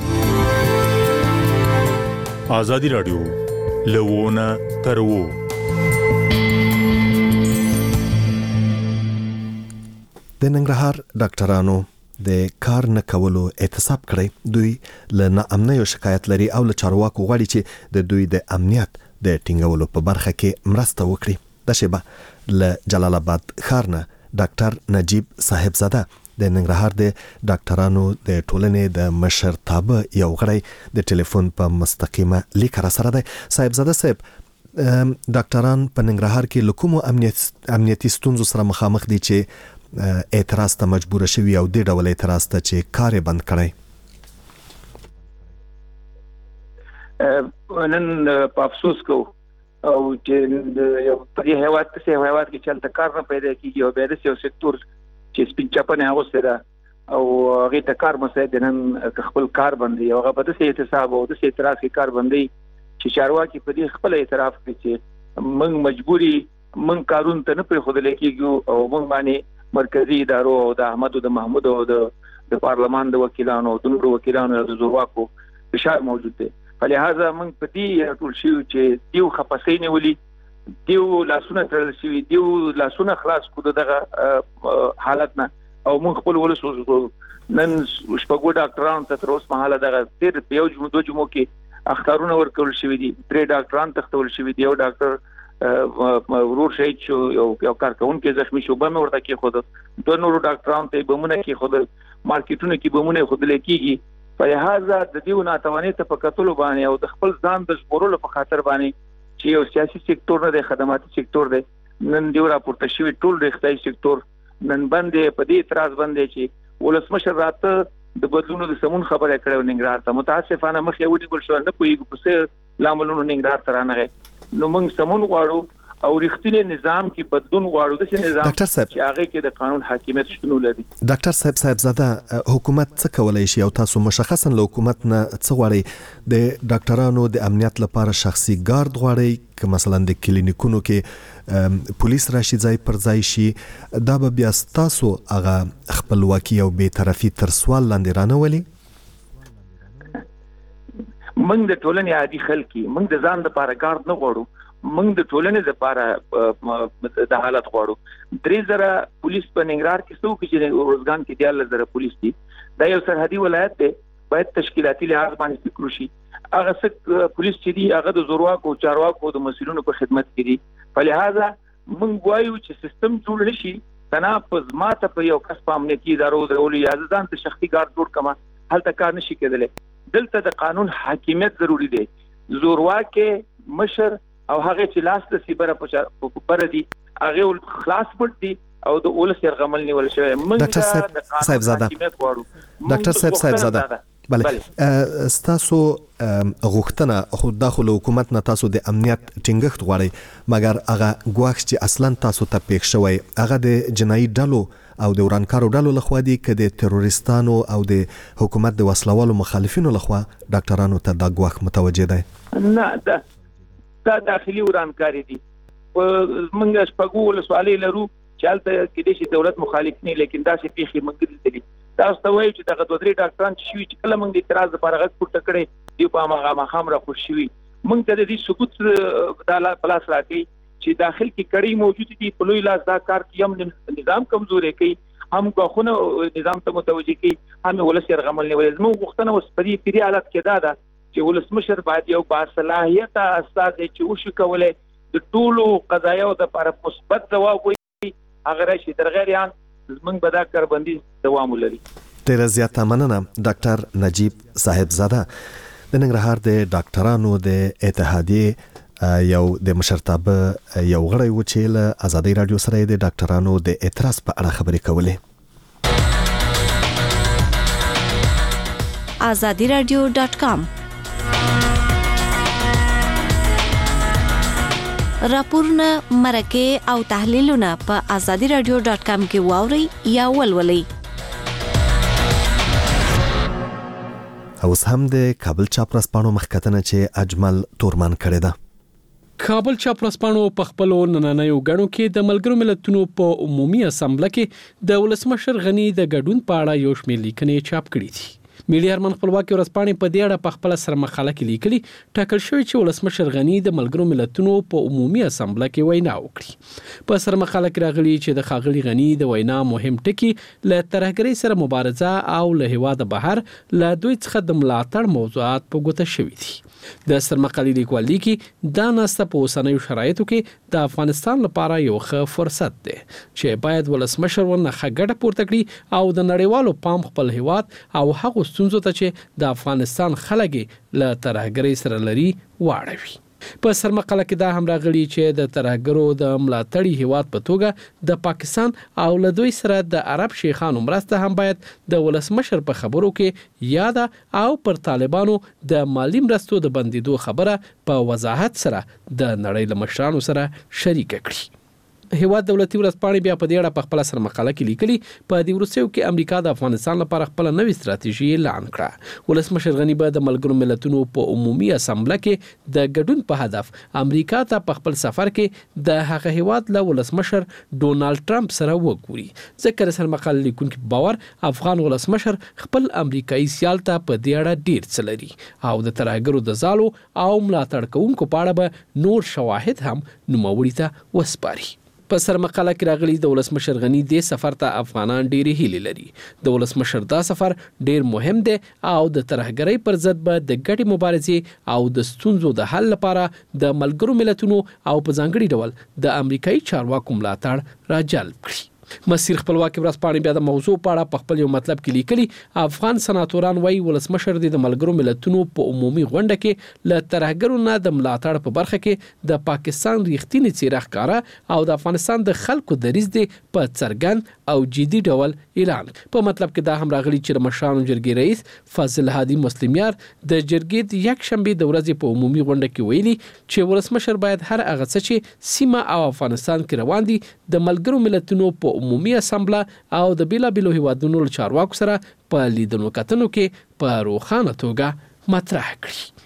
Speaker 14: آزادی رادیو لوونه ترو
Speaker 1: د ننګرهار ډاکټرانو د کار نه کولو اعتصاب کړی. دوی له ناامنیو شکایت لري او له چارواکو غواړي چې د دوی د امنیت د ټینګولو په برخه کې مرسته وکړي. د شیبه له جلال آباد ښار نه ډاکټر نجیب صاحبزاده د ننګرهار د ډاکټرانو د ټولنې د مشرتابه یو غړی د ټلیفون په مستقیمه لیک را سره دی. صاحبزاده صاحب، ډاکټران په ننګرهار کې له کومو امنیتي ستونزو سره مخامخ دي چې اعتراض ته مجبور شوي او دې ډول اعتراض ته چې کار یې بند کړی؟
Speaker 8: نن په افسوس کو او چې یو په دې هیواد کې چلته کار نه پیدا کیږي او بیا د یو سکتور چې سپین چپنه اغوسته ده او هغه ته کار مساعد نن خپل کار باندې او هغه په دې اعتصاب او د اعتراض کې کار باندې چې چارواکي په دې خپل اعتراف کوي چې موږ مجبوري موږ کارون ته نه پرې خودل کېږو او موږ باندې مرکزی ادارو او د احمد او د محمود او د پارلمان د وکیلانو او د نورو وکیلانو د زورواکو فشار موجود دی. فلهذا موږ په دې ټول شي چې دیو خپسې نیولي، دیو لاسونه تړل شي، دیو لاسونه خلاص کړو دغه حالت نه او موږ خپل ولسو نن شپږو ډاکټرانو ته تر اوسه مهاله دغه تیر په یو دوه جمعو کې اختارونه ورکول شوي دي. درې ډاکټران تختول شوي دي. یو ډاکټر ورور شهید شو، یو کارکونکو زخمی شو، بم ورته کې خود دوه نورو ډاکټرانو ته بمونه کې خود مارکیټونو کې بمونه خود لیکيږي. فلهذا د دیو ناتوانۍ ته په کتلو باندې او د خپل ځان د ژغورلو په خاطر باندې چې یو سیاسي سکتور نه دی، خدماتي سکتور دی، نن دیو راپورته شوی ټول ریښتای سکتور نن باندې په دې اعتراض باندې چې ولسمشر راته د بدلونو د سمون خبره کړو ننګرهار ته متاسفانه مخ یې ودی بل شو نه کوي په څه لاملونو ننګرهار ته رانغی. نو موږ سمون غواړو او رښتینی نظام کې بدلون غواړو د نظام
Speaker 1: ډاکټر صاحب
Speaker 8: چې هغه کې د قانون حاکمیت شتون لري.
Speaker 1: ډاکټر صاحب زاده حکومت څه کولای شي او تاسو مشخصا له حکومت نه څه غواړئ؟ د ډاکټرانو د امنیت لپاره شخصي ګارد غواړئ که مثلا د کلینیکونو کې پولیس راشي ځای پر ځای شي؟ دا به بیا تاسو هغه خپلواکي او بې طرفي تر سوال لاندې رانولي؟
Speaker 8: موږ د ټولنې عادي خلک موږ د ځان لپاره ګارد نه غواړو، موږ د ټولنې لپاره د حالت غواړو. 3000 پولیس په ننګرهار کې څو کې روزګان کې 10000 پولیس دي. دا یو سرحدي ولایت دی، باید تشکیلاتي لحاظ باندې فکر وشي. هغه څه پولیس چې دي هغه د زورواکو چارواکو د مسؤلینو په خدمت کې دي. په لہذا موږ وایو چې سیستم جوړ نشي تناقض ماته په یو کس په امنیتي ادارو درولې یا ځان ته شخصي ګارد جوړ کما هلته کار نشي کېدلی. دلته د قانون حاکمیت ضروری دی. زورواکه مشر او هغه چې لاس د سیبره پر دي هغه خلاص پټ دي او د اولس يرغمل نیول شوی.
Speaker 1: ډاکټر صاحب زاده بله ستاسو غوښتنه خو داخل حکومت نه تاسو د امنیت ټینګښت غواړي، مګر هغه ګواښ چې اصلا تاسو ته پېښ شوی هغه د جنایي ډلو او د ورانکارو ډلو لخوا دي که د تروریستانو او د حکومت د وسلوالو مخالفینو لخوا ډاکټرانو ته دا ګواښ متوجه دی؟
Speaker 8: نه دا داخلي ورانکاري دي. موږ شپږو ولسوالۍ لرو چې هلته کېدای شي دولت مخالف نه، لیکن داسې پیښې موږ لیدلي. تاسو ته وایو چې دغه 2-3 ډاکټران چې شوي چې کله موږ د اعتراض لپاره غږ پورته کړی دی په هغه مخام راخوش شوي. موږ ته د دې ثبوت د پلاس راکړي چې داخل کې کړي موجود دي په لوی لاس دا کار کې هم نظام کمزوري کوي، هم غوښنه نظام ته متوجي کوي، هم ولس يرغمل نه ولې. موږ غوښتنه اوس په دې حالت کې دا چې ولسمشر باید یو باصلاحیت استاد چې وشو کولای د ټولو قضایاو د لپاره مثبت ځواب وایي هغه راشي تر غیر یان زمونږ به دا کاربندي دوام ولري.
Speaker 1: ډیره زیاته مننه ډاکټر نجیب صاحب زاده د ننګرهار د ډاکټرانو د اتحادیې یو د مشرتابه یو غړی و چې له آزادۍ رادیو سره د ډاکټرانو د اعتراض په اړه خبرې کولې.
Speaker 9: azadiradio.com راپورونه مرکه او تحلیلونه په azadiradio.com کې واوري یا ولولئ.
Speaker 1: اوس هم د کابل چاپرسپانو مخکتنه چې اجمل تورمان کړی ده.
Speaker 15: کابل چاپرسپانو په خپل نننیو غړو کې د ملګرو ملتونو په عمومي اسامبله کې د ولسمشر غنی د ګډون په اړه یو شمېر لیکنې چاپ کړې دي. ملي ارمان خپلواکي ورځپاڼې په دې اړه په خپل سر مقاله کې لیکلي ټاکل شوی چې ولسمشر غنی د ملګرو ملتونو په عمومي اسامبله کې وینا وکړي. په سر مقاله کې راغلي چې د ښاغلي غنی د وینا مهم ټکي له ترهګرۍ سره مبارزه او له هیواده بهر له دوی څخه د ملاتړ موضوعات په ګوته شوي دي. د سر مقالې لیکوال لیکي دا ناسته په اوسنیو شرایطو کې د افغانستان لپاره یو ښه فرصت دی چې باید ولسمشر ورنه ګټه پورته کړي او د نړیوالو پام خپل هیواد او هغو ستونزو ته چې د افغانستان خلک له ترهګرۍ سره لري واړوي. په سر مقاله کې دا هم راغلي چې د ترهګرو د ملاتړي هیواد په توګه د پاکستان او له دوی سره د عرب شیخانو مرسته هم باید د ولسمشر په خبرو کې یاد او پر طالبانو د مالی مرستو د بندیدو خبره په وضاحت سره د نړۍ له مشرانو سره شریک کړي. هیواد دولتي ورځپاڼې بیا په دې اړه په خپل سر مقاله کې لیکلي په دې وروستیو کې امریکا د افغانستان لپاره خپل نوې ستراتیژي اعلان کړه. ولسمشر غنی به د ملګرو ملتونو په عمومي اسامبله کې د ګډون په هدف امریکا ته په خپل سفر کې د هغه هیواد له ولسمشر ډونالد ټرمپ سره وګوري. ځکه سر مقاله لیکونکو باور افغان ولسمشر خپل امریکایي سیال ته په دې اړه ډیر څه لري او د ترهګرو د زالو او ملاتړ کوونکو په اړه به نور شواهد هم نوموړي ته وسپاري. په سر مقاله کې راغلي د ولسمشر غنی د سفر ته افغانان ډېری هیلې لري. د ولسمشر دا سفر ډېر مهم دی او د ترهګرۍ پر ضد به د ګډې مبارزې او د ستونزو د حل لپاره د ملګرو ملتونو او په ځانګړي ډول د امریکایي چارواکو ملاتړ راجلب کړي. مسیر خپلواکي ورځپاڼې بیا د موضوع په اړه په خپل یو مطلب کې لیکلي افغان سناتوران وايي ولسمشر د ملګرو ملتونو په عمومي غونډه کې له ترهګرو نه د ملاتړ په برخه کې د پاکستان ریښتینی څیره ښکاره او د افغانستان د خلکو دریځ دی په څرګند او جدي ډول اعلان. په مطلب کې دا هم راغلي چې د مشرانو جرګې رئیس فضل هادي مسلمیار د جرګې د یک شنبه د ورځې په عمومي غونډه کې ویلي چې ولسمشر باید هر هغه څه چې سیمه او افغانستان کې روان دي د ملګرو ملتونو په عمومي اسامبله او د بیلابیلو هیوادونو له چارواکو سره په لیدنو کتنو کې په روښانه توګه مطرح کړي.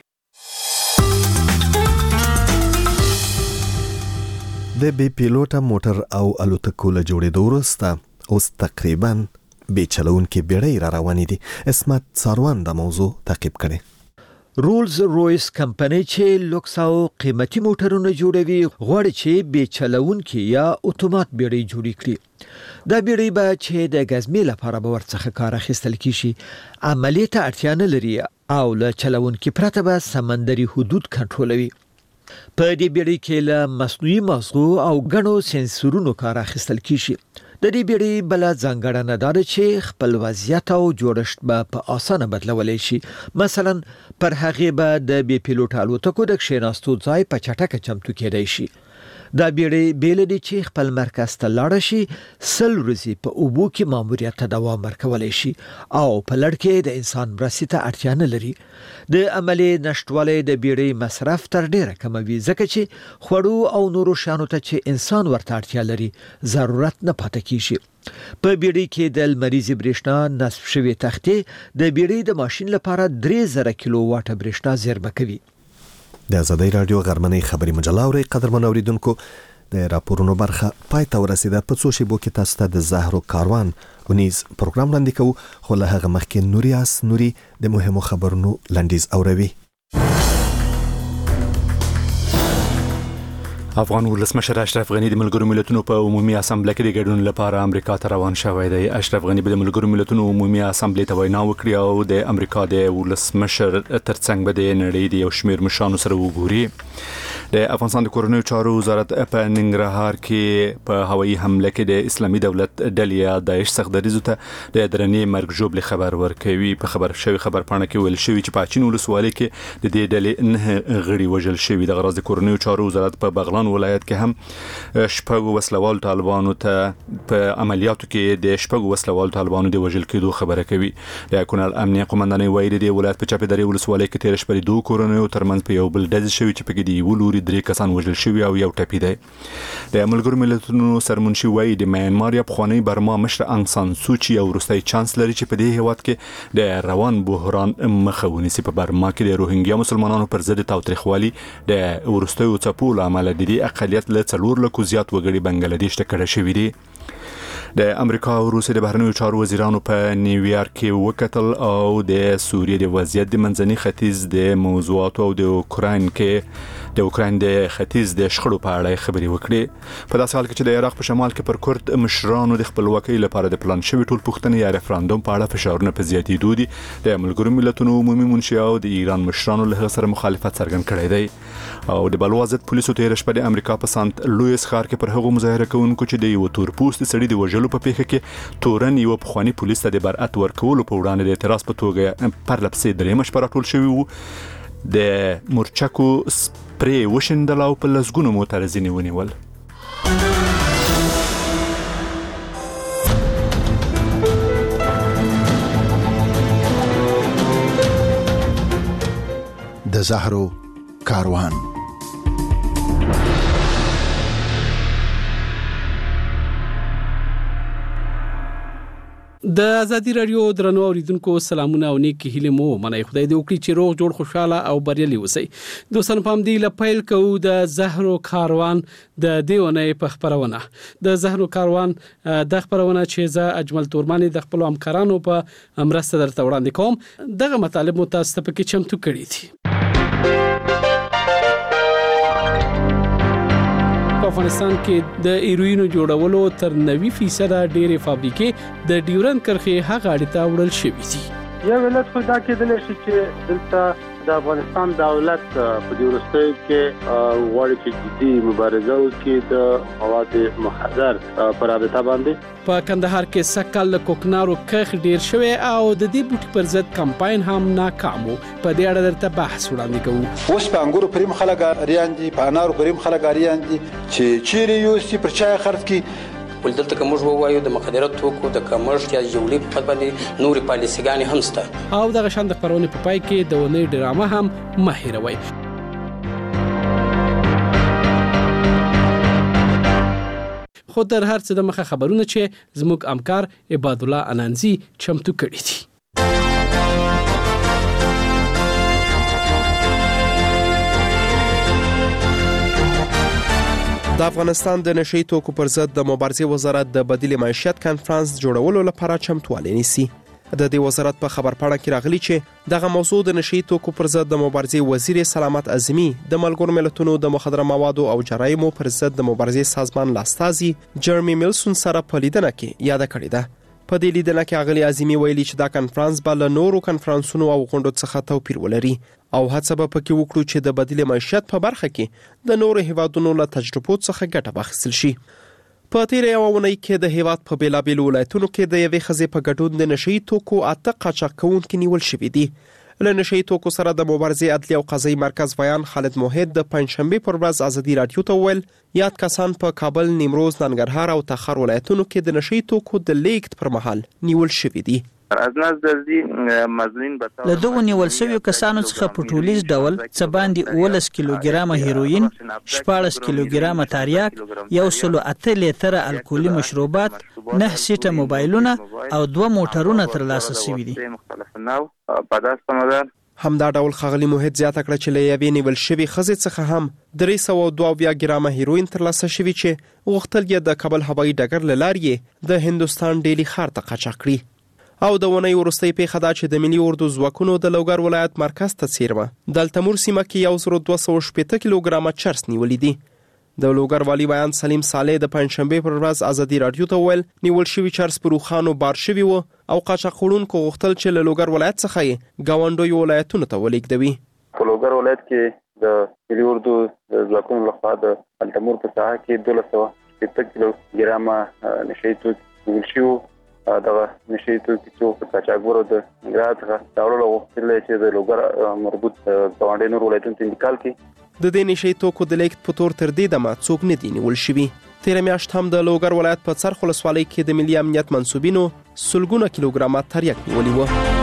Speaker 1: د بي پیلوټه موټر او الوتکو له جوړېدو وروسته اوس تقریبا بې چلونکي بیړۍ را روانې دي. اسمت څاروان د موضوع تعقیب کړي.
Speaker 16: رولز رویس کمپنی چې لوکس او قیمتي موټرونه جوړوي غواړي چې بې چلونکي یا اتومات بیړۍ جوړې کړي. دا بیړۍ به چې د ګزمې لپاره به ورڅخه کار اخیستل کیږي عملیه ته اړتیا نه لري او له چلونکي پرته به سمندري حدود کنټرولوي. په دې بیړۍ کې له مصنوعي مغزو او غنو سنسورونو کار اخیستل کیږي. د دې بیړۍ بل ځانګړنه دا ده چې خپل وضعیت او جوړښت به په اسانه بدلولی شي. مثلا پر هغه به د بي پیلوټ الوتکو د کښیناستو ځای په چټکه چمتو کېدای شي. دا بیړۍ بیل دي چې خپل مرکز ته لاړ شي 100 ورځې په اوبو کې ماموریت ته دوام ورکولی شي او په لړ کې د انسان مرستې ته اړتیا نه لري. د عملي نشټوالی د بیړۍ مصرف تر ډیره کموي ځکه چې خوړو او نورو شیانو ته چې انسان ورته اړتیا لري ضرورت نه پاتې کیږي. په بیړۍ کې د لمریزې برېښنا نصب شوې تختې د بیړۍ د ماشین لپاره 3000 کیلو واټه برېښنا زیرمه کوي.
Speaker 1: د آزادۍ رادیو غرمنۍ خبري مجله اوري قدرمن اوریدونکو د راپورونو برخه پای ته ورسیده. په څو شیبو کې تاسو ته د زهرو کاروان ونیز پروګرام وړاندې کوو خو له هغه مخکې نوري د مهمو خبرونو لنډیز اوروي.
Speaker 2: افغان ولسمشر اشرف غنی د ملګرو ملتونو په عمومي اسامبله کې د ګډون لپاره امریکا ته روان شوی دی. اشرف غنی به د ملګرو ملتونو عمومي اسامبله ته وینا وکړي او د امریکا د ولسمشر ترڅنګ به د نړۍ د یو شمېر مشرانو سره وګوري. د افغانستان د کورنیو چارو وزارت په ننګرهار کې په هوایي حمله کې د اسلامي دولت ډلې داعش څخه دریزو ته د درنې مرګ ژوبل خبر ورکوي. په خبر پاڼه کې ویل شوی چې په اچین ولسوالۍ کې د دې ډلې نه غړي وژل شوي. د غرض د کورنیو چارو وزارت په بغلان ولایت کې هم شپږ وسلوال طالبانو ته په عملیاتو کې د شپږ وسلوال طالبانو د وژل کېدو خبره کوي. د کونړ امنیه قومندانۍ وایي د ولایت په چاپیداري ولسوالۍ کې تیر شپه دوه کورنیو ترمنځ په یو بل ډز شوی چې په کې دی ولوري 3 کسان وژل شوي او یو ټپي دی. د ملګرو ملتونو سرمنشي وایي د میانمار یا پخوانی برما مشر انګ سان سوچي او روسي چانس لري چې په دې هیواد کې د روان بحران مخه ونیسي. په برما کې د روهینګیا مسلمانانو پر ضد تاوتریخوالي د ورستیو څپو له امله د اقلیت له 4 لکو زیات وګړي بنگلاديش ته کډه شوي دي. د امریکا او روسیې د بهرنیو چارو وزیرانو په نیویارک کې وکتل او د سوریې د وضعیت د منځني ختیځ د موضوعاتو او د اوکراین د ختیځ د شخړو په اړه خبرې وکړي. په داسې حال کې چې د عراق په شمال کې پر کورد مشرانو د خپلواکۍ لپاره د پلان شوی ټول پوښتنې یا ریفرندوم په اړه فشارونه په زیاتېدو دي. د ملګرو ملتونو عمومي منشي او د ایران مشرانو له سره مخالفت څرګند کړی دی. او د بلوا ضد پولیسو تیر شپه د امریکا په سانت لویس ښار کې پر هغو مظاهره کوونکو چې د یو تور پوستي سړي د وژلو په پیښه کې تورن یو پخوانی پولیس ته د برأت ورکولو په وړاندې د اعتراض په توګه پرلپسې درې مشپره ټول شوی وو. د مورچکو سپری وشندل او په لسګونو معترضین ونیول.
Speaker 17: د زهرو کاروان.
Speaker 15: د ازادي رادیو درنو اوریدونکو سلامونه او نیک هیله مو منای خدای دې وکړي چې روغ جوړ خوشاله او بریالي اوسئ. دوستان پام دی لپیل کو د زهرو کاروان د دیونه په خبرونه د زهرو کاروان د خبرونه چې ز اجمل تورمانی د خپل همکارانو په مرسته درته وړاندې کوم. دغه مطالب متاسفه پکې چمتو کړی دي. په افغانستان کې د هیروینو جوړولو تر 90% ډېرې فابریکې د ډیورند کرښې هغه اړتیا وړل شوې دي.
Speaker 18: یو علت خو دا کېدلی شي چې دلته د افغانستان دولت په دې وروستیو کې غواړي چې جدي مبارزه وکړي د مواد مخدر پر رابطه باندې.
Speaker 15: په کندهار کې سکل له کوکنارو کخ ډیر شوی او د دې بوټي پر ضد کمپاین هم ناکام وو. په دې اړه درته بحث وړاندې کوو.
Speaker 19: اوس په انګورو پریم خلک اریان دي، په انارو پریم خلک اریان دي چې چیرې یوسي پر چا خرڅ کی.
Speaker 20: ولدلته کوم وایو د مخدره توکو د کمرشل یا جوړې په باندې نوري پالیسيګانی هم سته
Speaker 15: او د غشند خبرونه په پای کې د ونې ډرامه هم مهیروي. خو در هر څه د مخه خبرونه چې زموږ همکار عباد الله انانزي چمتو کړی دي.
Speaker 21: د افغانستان د نشئی توکو پر ضد د مبارزې وزارت د بدیل معیشت کانفرنس جوړولو لپاره چمتووالی نیسي. د دې وزارت په خبرپاڼه کې راغلي چې دغه موضوع د نشئی توکو پر ضد د مبارزې وزیر سلامت اعظمي د ملګرو ملتونو د مخدره موادو او جرایمو پر ضد د مبارزې سازمان لاستازي جرمی میلسون سره په لیدنه کې یاد کړې ده. په دې لیدنه کې اغلی اعظمي ویلي چې دا کانفرنس به له نورو کانفرنسونو او غونډو څخه توپیر ولري او هڅه به پکې وکړو چې د بدیل معیشت په برخه کې د نورو هیوادونو له تجربو څخه ګټه واخیستل شي. په تیر یو اونۍ کې د هیواد په بیلابیلو ولایتونو کې د یوې ښځې په ګډون د نشئی توکو 8 قاچاق کوونکي نیول شوي دي. له نشئی توکو سره د مبارزې عدلي او قضایي مرکز ویان خالد موحد د پنځشنبه پر ورځ ازادي رادیو ته ویل یاد کسان په کابل، نیمروز، ننګرهار او تخار ولایتونو کې د نشئی توکو د لیږد پر مهال نیول شوي دي.
Speaker 22: له دغو نیول شویو کسانو څخه په ټولیز ډول څه باندې 11 کیلوګرامه هیروین، 14 کیلوګرامه تریاک، 108 لیتره الکولي مشروبات، 9 سیټه موبایلونه او 2 موټرونه ترلاسه شوي دي.
Speaker 21: همدا ډول خغلی موحد زیاته کړه چې له یوې نیول شوي ښځې څخه هم 322 ګرامه هیروین ترلاسه شوي چې غوښتل یې د کابل هوایي ډګر له لارې د هندوستان ډیلی ښار ته قاچاق کړي. او د ونې وروستۍ پیښه دا چې د ملي اردو ځواکونو د لوګر ولایت مرکز ته څیرمه د التمور سیمه کې 1280 کیلوګرامه چرس نیولې دي. د لوګر والی بیان سلیم صالح د پنځشنبه پر ورځ ازادي رادیو ته ویل نیول شوي چرس په روخانو بار شوي وو او قاچاق وړونکو غوښتل چې له لوګر ولایت څخه یې ګاونډیو ولایتونو ته ولېږدوي.
Speaker 23: په لوګر ولایت کې د ملي اردو ځواکونو لخوا د التمور په ساحه کې 1280 کیلوګرامه نشئی توکي نیول شوي. دغه نشئی توکي چې په قاچاقبرو د ننګرهار څخه راوړل غوښتل چې د لوګر مربوط ګاونډي نور ولایتونو ته انتقال کړي.
Speaker 21: د دې نشئی توکو د لیږد په تور تر دې دمه څوک نه دي نیول شوي. تیره میاشت هم د لوګر ولایت په څرخ ولسوالۍ کې د ملي امنیت منسوبینو سلګونه کیلوګرامه تریاک نیولي وو.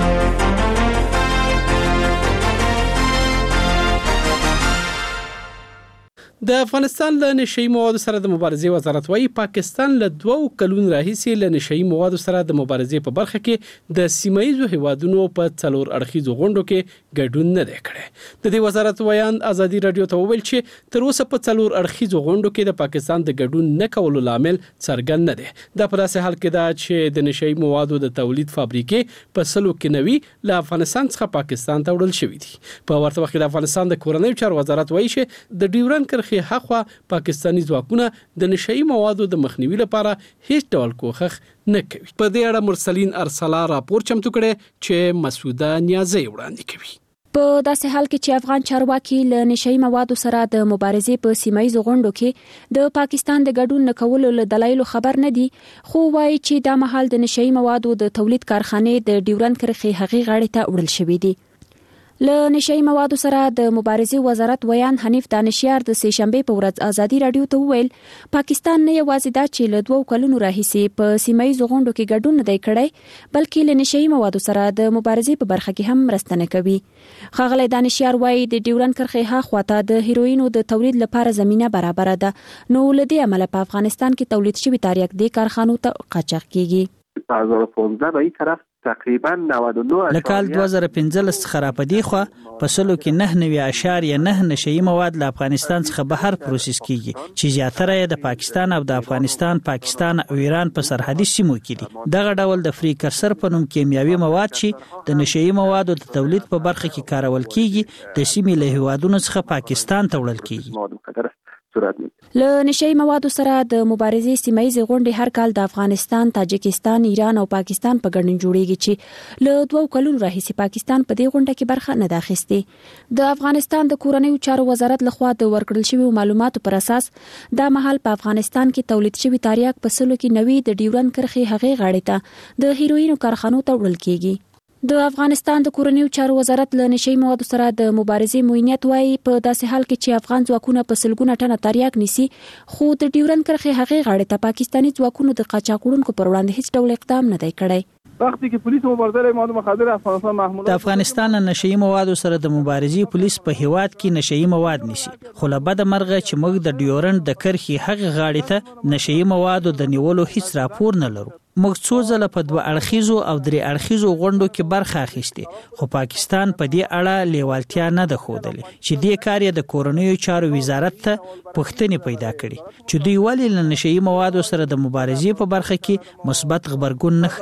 Speaker 15: د افغانستان له نشئی موادو سره د مبارزې وزارت وايي پاکستان له 2 کلونو راهیسې له نشئی موادو سره د مبارزې په برخه کې د سیمایي هیوادونو په 4 اړخیزو غونډو کې ګډون نه دی کړی. د دې وزارت ویان ازادي رادیو ته وویل چې تر اوسه په 4 اړخیزو غونډو کې د پاکستان د ګډون نه کولو لامل څرګند نه دی. دا په داسې حال کې دا چې د نشئی موادو د تولید فابریکې په سلو کې نوي له افغانستان څخه پاکستان ته وړل شوې دي. په ورته وخت کې د افغانستان د کورنیو چارو وزارت وایي چې د ډیورن کرښې هغه پاکستانی ځواکونه د نشئی موادو د مخنیوي لپاره هیڅ ډول کوښښ نه کوي. په دې اړه مرسلین ارسلا راپور چمتو کړي چې مسعوده نیازی وړاندې کوي.
Speaker 24: په داسې حال کې چې افغان چارواکي له نشئی موادو سره د مبارزې په سیمایي غونډو کې د پاکستان د ګډون نه کولو له دلایلو خبر نه دي، خو وایي چې دا مهال د نشئی موادو د تولید کارخانې د ډیورن کرښې هغې غاړې ته وړل شوې دي. له نشئی موادو سره د مبارزې وزارت ویان حنیف دانشیار د سه شنبه په ورځ ازادي رادیو ته وویل پاکستان نه یوازې دا چې له 2 کلونو راهیسې په سیمایي غونډو کې ګډون نه دی کړی بلکې له نشئی موادو سره د مبارزې په برخه کې هم مرسته نه کوي. ښاغلی دانشیار وایي د ډیورن کرښې هاخواته د هیروینو د تولید لپاره زمینه برابر ده، نو له دې امله په افغانستان کې تولید شوی تریاک د کارخانو ته قاچاق کیږي.
Speaker 25: 2015 به این طرف تقریبا 99
Speaker 22: لکال 2015 څخه را پدې خو په سلو کې 9.9 نشئی مواد له افغانستان څخه بهر پروسس کیږي چې زیاتره یې د پاکستان او د افغانستان، پاکستان او ایران په سرحدي سیمو کې دي. دغه ډول د فریکرسر په نوم کیمیاوي مواد چې د نشئی موادو د تولید په برخه کې کارول کیږي د سیمې له هیوادونو څخه پاکستان ته وړل کیږي.
Speaker 25: صورت میگیره.
Speaker 24: له نشئی موادو سره د مبارزې سیمایي غونډې هر کال د افغانستان، تاجکستان، ایران او پاکستان په ګډون جوړیږي چې له 2 کلونو راهیسې پاکستان په دې غونډه کې برخه نه اخیستې. د افغانستان د کورنیو چارو وزارت لخوا د ورکړل شوی معلوماتو پر اساس دا مهال په افغانستان کې تولید شوی تریاک په سلو کې 90 د ډیورن کرښې هغې غاړې ته د هیروینو کارخانو ته وړل کیږي. د افغانستان د کورنیو چارو وزارت له نشئی موادو سره د مبارزې موینیت وایي په داسې حال کې چې افغان ځواکونه په سلګونه ټنه تریاک نیسي، خو د ډیورن کرښې هغې غاړې ته پاکستاني ځواکونو د قاچاقونکو پر وړاندې هیڅ ډول اقدام نه دی کړی.
Speaker 3: وقتی که پلیس مبارزه مواد مخدر افغانستان محمود
Speaker 22: د افغانستان نشئی موادو سره د مبارزې پولیس په هیواد کې نشئی مواد نیسي، خو له بده مرغه چې موږ د ډیورن د کرښې هغه غاړې ته نشئی موادو د نیولو هیڅ راپور نه لرو. موږ څو ځله په 2 اړخیزو او 3 اړخیزو غونډو کې برخه اخیستې، خو پاکستان په دې اړه لیوالتیا نه ده ښودلې چې دې کار یې د کورنیو چارو وزارت ته پوښتنې پیدا کړي چې دوی ولې له نشئی موادو سره د مبارزې په برخه کې مثبت غبرګون نه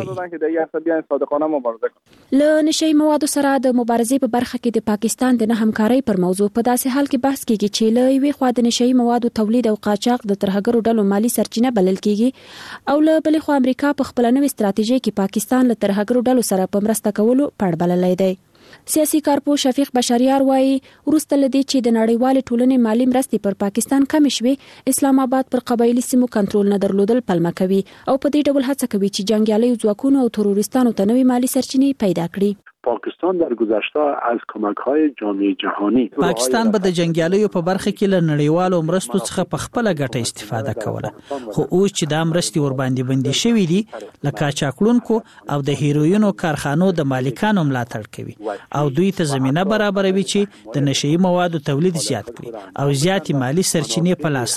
Speaker 22: ښیي.
Speaker 24: له نشئی موادو سره د مبارزې په برخه کې د پاکستان د نه همکارۍ پر موضوع په داسې حال کې بحث کیږي چې له یوې خوا د نشئی موادو تولید او قاچاق د ترهګرو ډلو مالی سرچینه بلل کیږي، او له بلې خوا امریکا په خپل نوې ستراتیژي کې پاکستان له ترهګرو ډلو سره په مرسته کولو پړ بللی دی. سیاسي کارپو شفیق بشریار وایي وروسته لدی چې د نړیوال ټولنې مالی مرستې پر پاکستان کم شوي، اسلام آباد پر قبایلی سیمو کنټرول نه درلودل پلمه کوي او په دې ډول هڅه کوي چې جنگیالیو ځواکونو او تروریستانو ته نوې مالی سرچینې پیدا کړي.
Speaker 25: پاکستان در گذشته از کمک‌های جامعه جهانی
Speaker 22: پاکستان به د جنگیالیو په برخه کې له نړیوالو مرستو څخه په خپل ګټه استفاده کوله، خو اوس چې دا مرستې ور باندې بندي شوې دي، له قاچاقونکو او د هیروینو کارخانو د مالکانو ملاتړ کوي او دوی ته زمينه برابروي چې د نشئی موادو تولید زیات کړي او زیاتې مالی سرچینې په لاس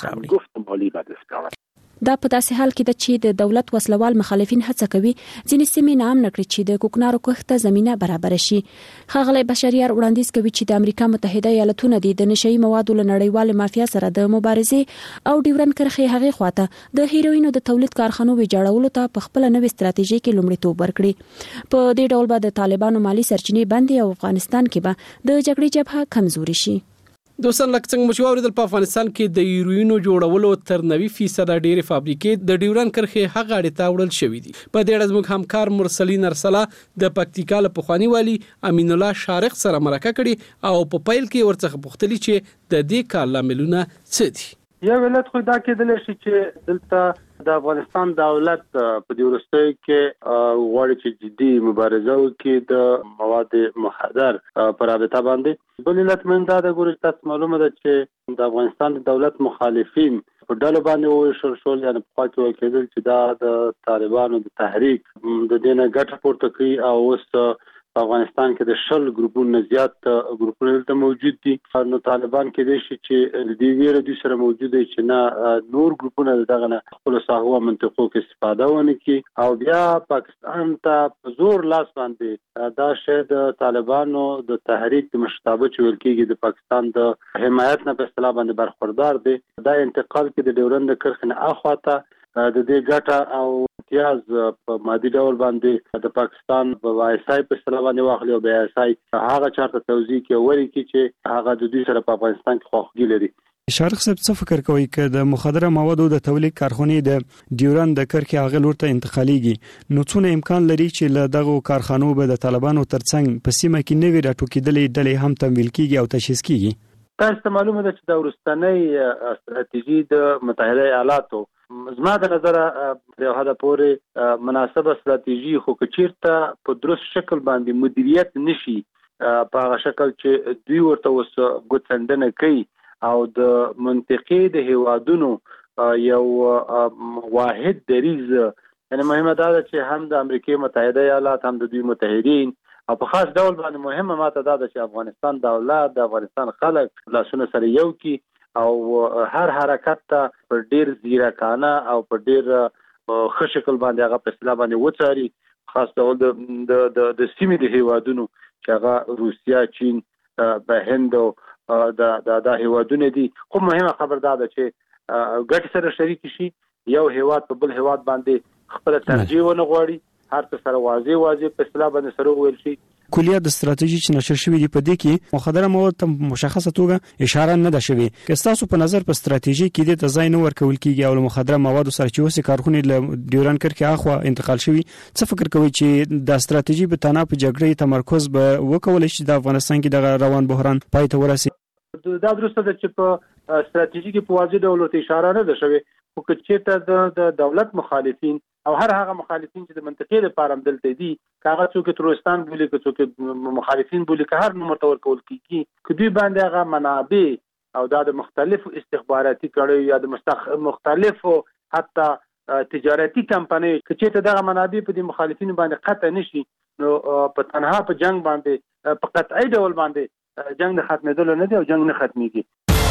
Speaker 22: راوړي.
Speaker 24: دا په داسې حال کې ده چې د دولت وسلوال مخالفین هڅه کوي ځینې سیمې نام نکړي چې د کوکنارو کښت ته زمينه برابر شي. ښاغلی بشریار وړاندیز کوي چې د امریکا متحده ایالاتونه د نشئی موادو له نړیوال مافیا سره د مبارزې او ډیورن کرښې هغې خواته د هیروینو د تولید کارخانو ویجاړولو ته په خپل نوې ستراتیژي کې لومړیتوب ورکړي. په دې ډول به د طالبانو مالی سرچینې بندي او افغانستان کې به د جګړې جبهه کمزوري شي.
Speaker 15: دوستان لکه څنګه مو واوریدل په افغانستان کې د هیروینو جوړولو تر 90% ډېرې فابریکې د ډیورن کرښې هغه اړه تا وړل شوې دي. په دې اړه زموږ همکار مرسلین ارسلا د پکتیکا له پخوانی والی امین الله شارق سره مرکه کړي او په پیل کې ورڅخه پوښتنه چې د دې کار لاملونه څه دي.
Speaker 18: یو ولادت خو دا کېدل شي چې دلته د افغانستان دولت په دې وروستیو کې غواړي چې جدي مبارزه وکړي د مواد مخدر پر رابطه باندې. بل علت من دا د ګورې تاسو معلومه ده چې د افغانستان د دولت مخالفین په ډلو باندې وویشل شول، یعنې پخوا کې ویل کېدل چې دا د طالبانو د تحریک د دې نه ګټه پورته کوي او اوس په افغانستان کې د 10 ګروپونو زیات ګروپونه دلته موجود دي. نو طالبان کې د شي چې د دې ویره د سره موجود دي چې نه نور ګروپونه دغه نه خپل ساحو منطقو کې استفاده ونه کوي او بیا پاکستان ته په زور لاس باندې دا شی د طالبانو د تحریک د مشتابه چول کېږي د پاکستان د حمایت نه په اصطلاح باندې برخوردار دي. دا انتقال کې د ډیورن د کرښې نه اخواته د دې ګټه او امتیاز په مادي ډول باندې د پاکستان په وایسای په اصطلاح باندې واخلي او بیا سای هغه چارته توضیح کوي چې هغه د دوی سره په افغانستان کې خوښي لري.
Speaker 4: شارق صاحب څه فکر کوي چې د مخدره موادو د تولید کارخانې د ډیورن د کرښې هغه لور ته انتقالیږي، نو څونه امکان لري چې له دغه کارخانو به د طالبانو ترڅنګ په سیمه کې نوې راټوکېدلې ډلې هم تمویل کیږي او تشخیص کیږي؟
Speaker 18: تاسو معلومه ده چې د ورستنۍ ستراتیژي د متحده ایالاتو زما د نظر په هغه پورې مناسبه ستراتیژي خو کچیرته په درست شکل باندې مدیریت نشي په هغه شکل چې دوی ورته وس ګوتندنه کوي او د منطقې د هیوادونو یو واحد دریز، یعنی مهمه ده چې هم د امریکای متحده ایالات هم د دوی متحدین او په خاص ډول باندې مهمه ماته ده چې افغانستان دولت د افغانستان خلک لاسونه سره یو کی او هر حرکت ته په ډیر ځیرکانه او په ډیر ښه شکل باندې هغه په اصطلاح باندې وڅاري، خاص ډول د سیمې د هیوادونو چې هغه روسیا، چین، هند د هیوادونه دي. خو مهمه خبر ده چې ګټ سره شریک شي، یو هیواد په بل هیواد باندې خپل ترجیح ونه غواړي، هر څه سره واضح په اصطلاح باندې سره ویل شي
Speaker 4: کلیات د ستراتیژي چې نشر شوې دي په دې کې مخدره مواد ته مشخصه توګه اشاره نه ده شوې. که تاسو په نظر په ستراتیژي کې د ځای نه ورکول کیږي او مخدره مواد سره چې اوسې کارخونه له ډیورند کرښې اخوا انتقال شوی، څه فکر کوي چې د ستراتیژي په تنه په جګړې تمرکز به وکول شي د افغانستان کې د روان بحران پای ته ورسي؟
Speaker 18: دا درسته ده چې په ستراتیژي کې په واضح ډول ته اشاره نه ده شوې، خو که چېرته د دولت مخالفین او هر هغه مخالفین چې د منطقې لپاره دلته دي، هغه څوک تروریستان بولي، که څوک مخالفین بولي، که هر نوم ورته ورکول کیږي، که دوی باندې هغه منابع او د مختلفو استخباراتي کړیو یا د مختلفو حتی تجارتي کمپنۍ که چېرته دغه منابع په دې مخالفینو باندې قطع نشي، نو په تنها په جنگ باندې په قطعي ډول باندې جنگ نه ختمېدل نه دي او جنگ نه ختمېږي.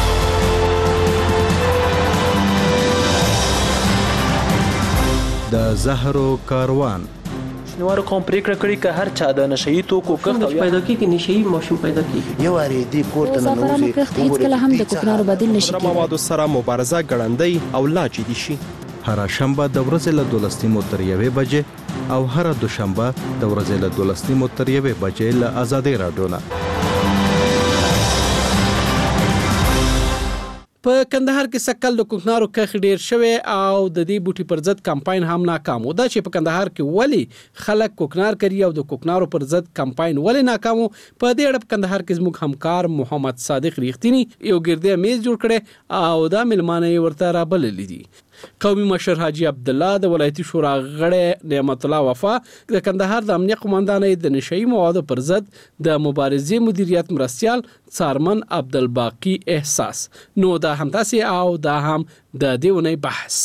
Speaker 5: د زهرو کاروان
Speaker 6: شنوارو کوم پریکړه کړې که هر چا د نشئی توکو کښت پیدا کیږي، نشئی ماشوم پیدا کیږي،
Speaker 7: یو اړې دی کوټه نه نوځي
Speaker 24: هیڅ کله هم د کوکنارو بدیل نشي کېدای.
Speaker 21: موادو سره مبارزه ګړندۍ او لا جدي شي.
Speaker 5: هر شنبه د ورځې له 12 تر 1 بجې او هر دوشنبه د ورځې له 12 تر 1 بجې له آزادۍ رادیو نه.
Speaker 15: په کندهار کې سکل د کوکنارو کښت ډیر شوی او د دې بوټي پر ضد کمپاین هم ناکام و. دا چې په کندهار کې ولی خلک کوکنار کوي او د کوکنارو پر ضد کمپاین ولی ناکام و، په دې اړه په کندهار کې زموږ همکار محمد صادق ریښتینی یو ګردې میز جوړ کړي او دا ملمانه ورته رابللې دي. قومي مشر حاجی عبد الله د ولایتي شورا غړی نعمت الله وفا د کندهار د امنیه قومندانۍ د نشئی موادو پر ضد د مبارزې مدیریت مرستیال څارمن عبدالباقی احساس. نو دا هم تاسو او دا هم د دیونی بحث.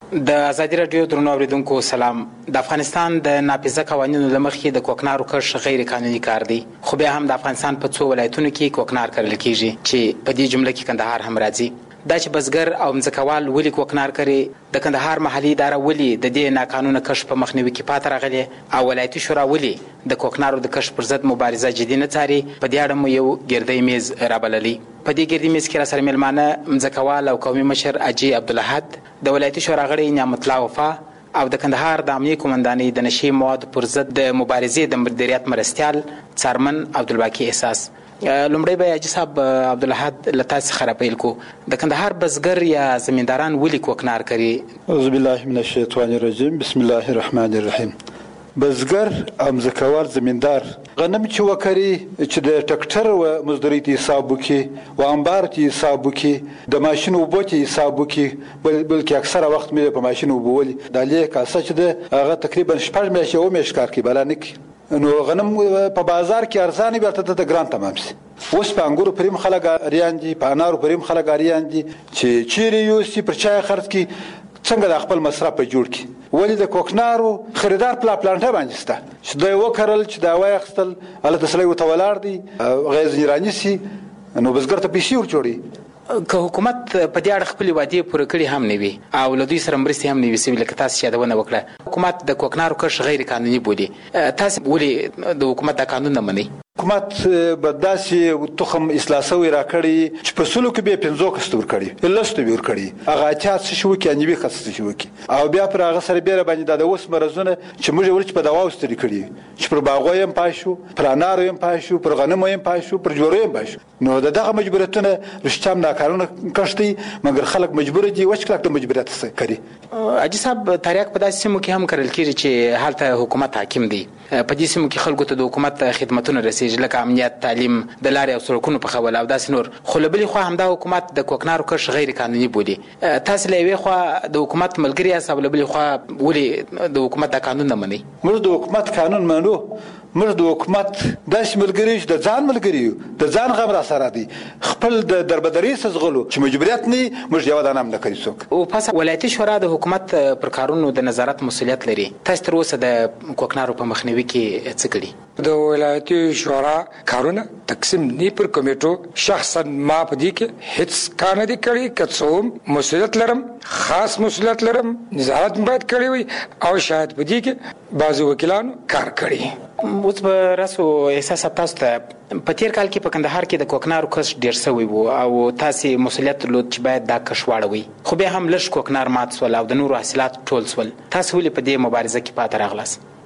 Speaker 10: د ازادي رادیو درنو اوریدونکو سلام. د افغانستان د ناپیژه قوانینو لمخې د کوکنارو کښت غیر قانوني کار دی، خو بیا هم د افغانستان په څو ولایتونو کې کوکنار کرل کیږي چې په دې جمله کې کندهار هم راځي. دا چې بزګر او مځکوال ولي کوکنار کوي، د کندهار محلي اداره ولي د دې ناقانونه کښت په مخنیوي کې پاتې راغلي او ولایتي شورا ولي د کوکنارو د کښت پر ضد مبارزه جدي نه څاري، په دې اړه مو یو ګردی میز رابللی. په دې ګردی میز کې را سره ملمانه مځکوال او قومي مشر اجي عبدالحد، د ولایتي شورا غړی نعمت الله وفا او د کندهار د امنیه قومندانۍ د نشئی مواد پر ضد د مبارزې د مدیریت مرستیال څارمن عبدالباقی احساس. لومړی به اجي صاحب عبدالحد لتا څخه پیل کو، د کندهار بزګر یا زمینداران ولي کوکنار کوي؟
Speaker 19: اعوذ بالله من الشیطان الرجیم، بسم الله الرحمن الرحیم. بزګر او مځکوال زمیندار غنم چې وکړي چې د ټکټر او مزدوري ته حساب وکړي او انبار ته حساب وکړي، د ماشين وبو ته حساب وکړي، بلکې اکثره وخت مې په ماشين وبول د لیک کاسه چې د هغه تقریبا 6 میاشتې او مې ښکار کوي بلانک، نو غنم په بازار کې ارزانه بیرته ته ګران تمام سي. اوس په انګورو پریم خلک اریان دي، په انارو پریم خلک اریان دي چې چیرې یوسي پر چای خرڅ کی څنګه د خپل مصرف په جوړ کی. ولی د کوکنارو خریدار پلانټه باندې ستا چې دوی وکړل چې دا وای خپل الله تسلی وتولار دي غیز ایرانی سي، نو بزګر ته پیسې ورچوړي.
Speaker 10: که حکومت په دې اړه خپل وعده پوره کړي هم نه وي او له دوی سره مرستې هم نه وي سوي، لکه تاسو یادونه وکړه حکومت د کوکنارو کښت غیر قانوني بولي، تاسو ولې د حکومت د قانون نه منئ؟
Speaker 19: حکومت به داسې تخم اصلاح سوی راکړي چې په سلو کې به 50 کس ور کړي، لسته ور کړي، هغه اتیا څه شو کې انیوي خاص څه شو کې او بیا پر هغه سره بیره باندې د اوس مرزونه چې موږ ورچ په دوا واستري کړي چې پر باغویم پاشو، پر انارو هم پاشو، پر غنمو هم پاشو، پر جوړو هم پاشو. نو دغه مجبوریتونه رښتام ناکارونه کښتي، مګر خلک مجبور دي وڅ کلک د مجبوریت څخه کوي.
Speaker 10: اجي صاحب تاریخ په داسې سیمو کې هم کړل کېږي چې حالت حکومت حاکم دی، په دې سیمو کې خلکو ته د حکومت خدماتونه رسیږي لکه امنیت، تعلیم، د لارې او سړکونو په خول او داسې نور، خو له بلې خوا همدا حکومت د کوکنارو کښت غیر قانوني بولي. تاسو له یوې خوا د حکومت ملګری یاست او له بلې خوا ولې د حکومت د قانون نه منئ؟
Speaker 19: موږ د حکومت قانون منو، موږ د حکومت داسې ملګری چې د ځان ملګری یو، د ځان غم را سره دی، خپل د دربدري سزغلو چې مجبوریت نه موږ یو دانه نه کوي څوک.
Speaker 10: او پس ولایتي شورا د حکومت پر کارونو د نظارت مسؤلیت لري. تاسو تر اوسه د کوکنارو په مخنیوي کې څه کړي؟
Speaker 11: د ولایتي شورا کارونه تقسیم نه پر کمیټو شخصا ما په دې کې هیڅ کار نه دی کړی، که څوم مسؤلیت لرم، خاص مسؤلیت لرم، نظارت باید کړی وي او شاید په دې کې بعض وکیلانو کار کړی.
Speaker 10: اوس به راسو احساس تاسو ته په تیر کال کې په کندهار کې د کوکنارو کښت ډیر شوی وو او تاسو مسؤلیت درلود چې باید دا کښت واړوي، خو بیا هم لږ کوکنار مات سول او د نورو حاصلات ټول سول. تاسو ولې په دې مبارزه کې پاتې راغلاست؟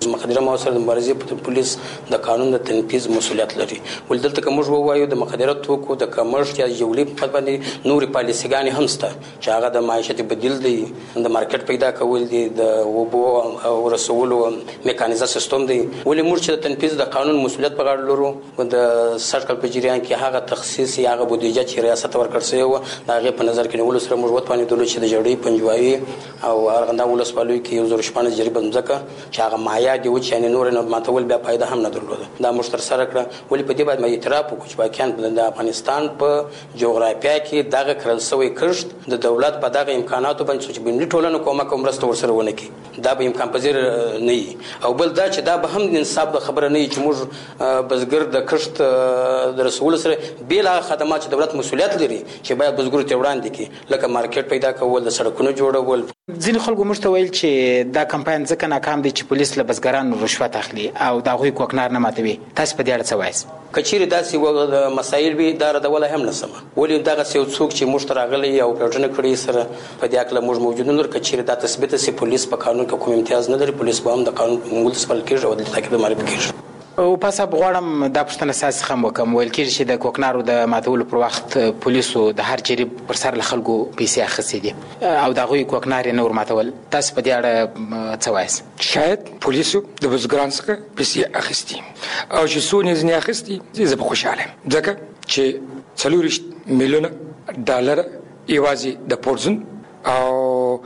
Speaker 20: مخدره مواد سره د مبارزې پولیس د قانون د تنفيذ مسولیت لري. ولدلته کوم وایو د مخدره توکو د کمرشل یا جوړې په باندې نوري پالیسيګانې هم شته چې هغه د معیشت بدیل دی، د مارکیټ پیدا کول دي، د وبو او رسولو میکانیزم سیستم دی. ولې موږ چې د تنفيذ د قانون مسولیت په غاړه لرو، د سرکل په جریان کې هغه تخصیص یا هغه بودیجه چې ریاست ورکړ شوی و دا هغه په نظر کې نیول سره موږ وتوانېدل چې د جوړې پنجوایي او ارغنده ولسوالۍ کې یو زر شپږ جریبه ځمکه چې هغه مایا دی و چې یعنی نور نه ماتول بیا فائدہ هم نه درلوده دا مشتر سره کړه. ولې په دې باندې اعتراف وکړو چې واقعا د افغانستان په جغرافیا کې دغه کړل شوی کښت د دولت په دغه امکاناتو باندې چې بنلي ټولنه کومه کومرسته ورسره ونه کی دا به امکان پذیر نه وي. او بل دا چې دا به هم انصاف د خبره نه چې موږ بزګر د کښت د رسول سره بیل خدمات چې دولت مسولیت لري چې باید بزګر ته وړاندې کی لکه مارکیټ پیدا کول، د سړکونو جوړول.
Speaker 10: ځینې خلکو موږ ته ویل چې دا کمپاین ځکه ناکام دی چې پولیس له بزګرانو رشوت اخلي او د هغوی کوکنار نه ماتوي. تاسو په دې اړه څه وایئ؟
Speaker 20: کچېرې داسې مسایل وي دا ردولی هم نشم. ولې دغسې یو څوک چې موږ ته راغلی او پلټنه کړې سره په دې هکله موږ موجود نه لرو. کچېرې دا تثبیته سي پولیس په قانون کې کوم امتیاز نه لري، پولیس به هم د قانون منګول سپارل کېږي او دلته کې به معرفي کېږي.
Speaker 10: او پس غواړم دا پوښتنه ساس خم وکم. ویل کېږي چې د کوکنارو د ماتولو پر وخت پولیسو د هر جریب پر سر له خلکو پیسې اخیستې دي او د هغوی کوکنار یې نه ورماتول. تاسو په دې اړه څه وایئ؟
Speaker 11: شاید پولیسو د بزګرانو څخه پیسې اخیستې او چې څو یې ځینې اخیستې زه به خوشحاله یم ځکه چې 40 میلیونه ډالر یوازې د پورزن او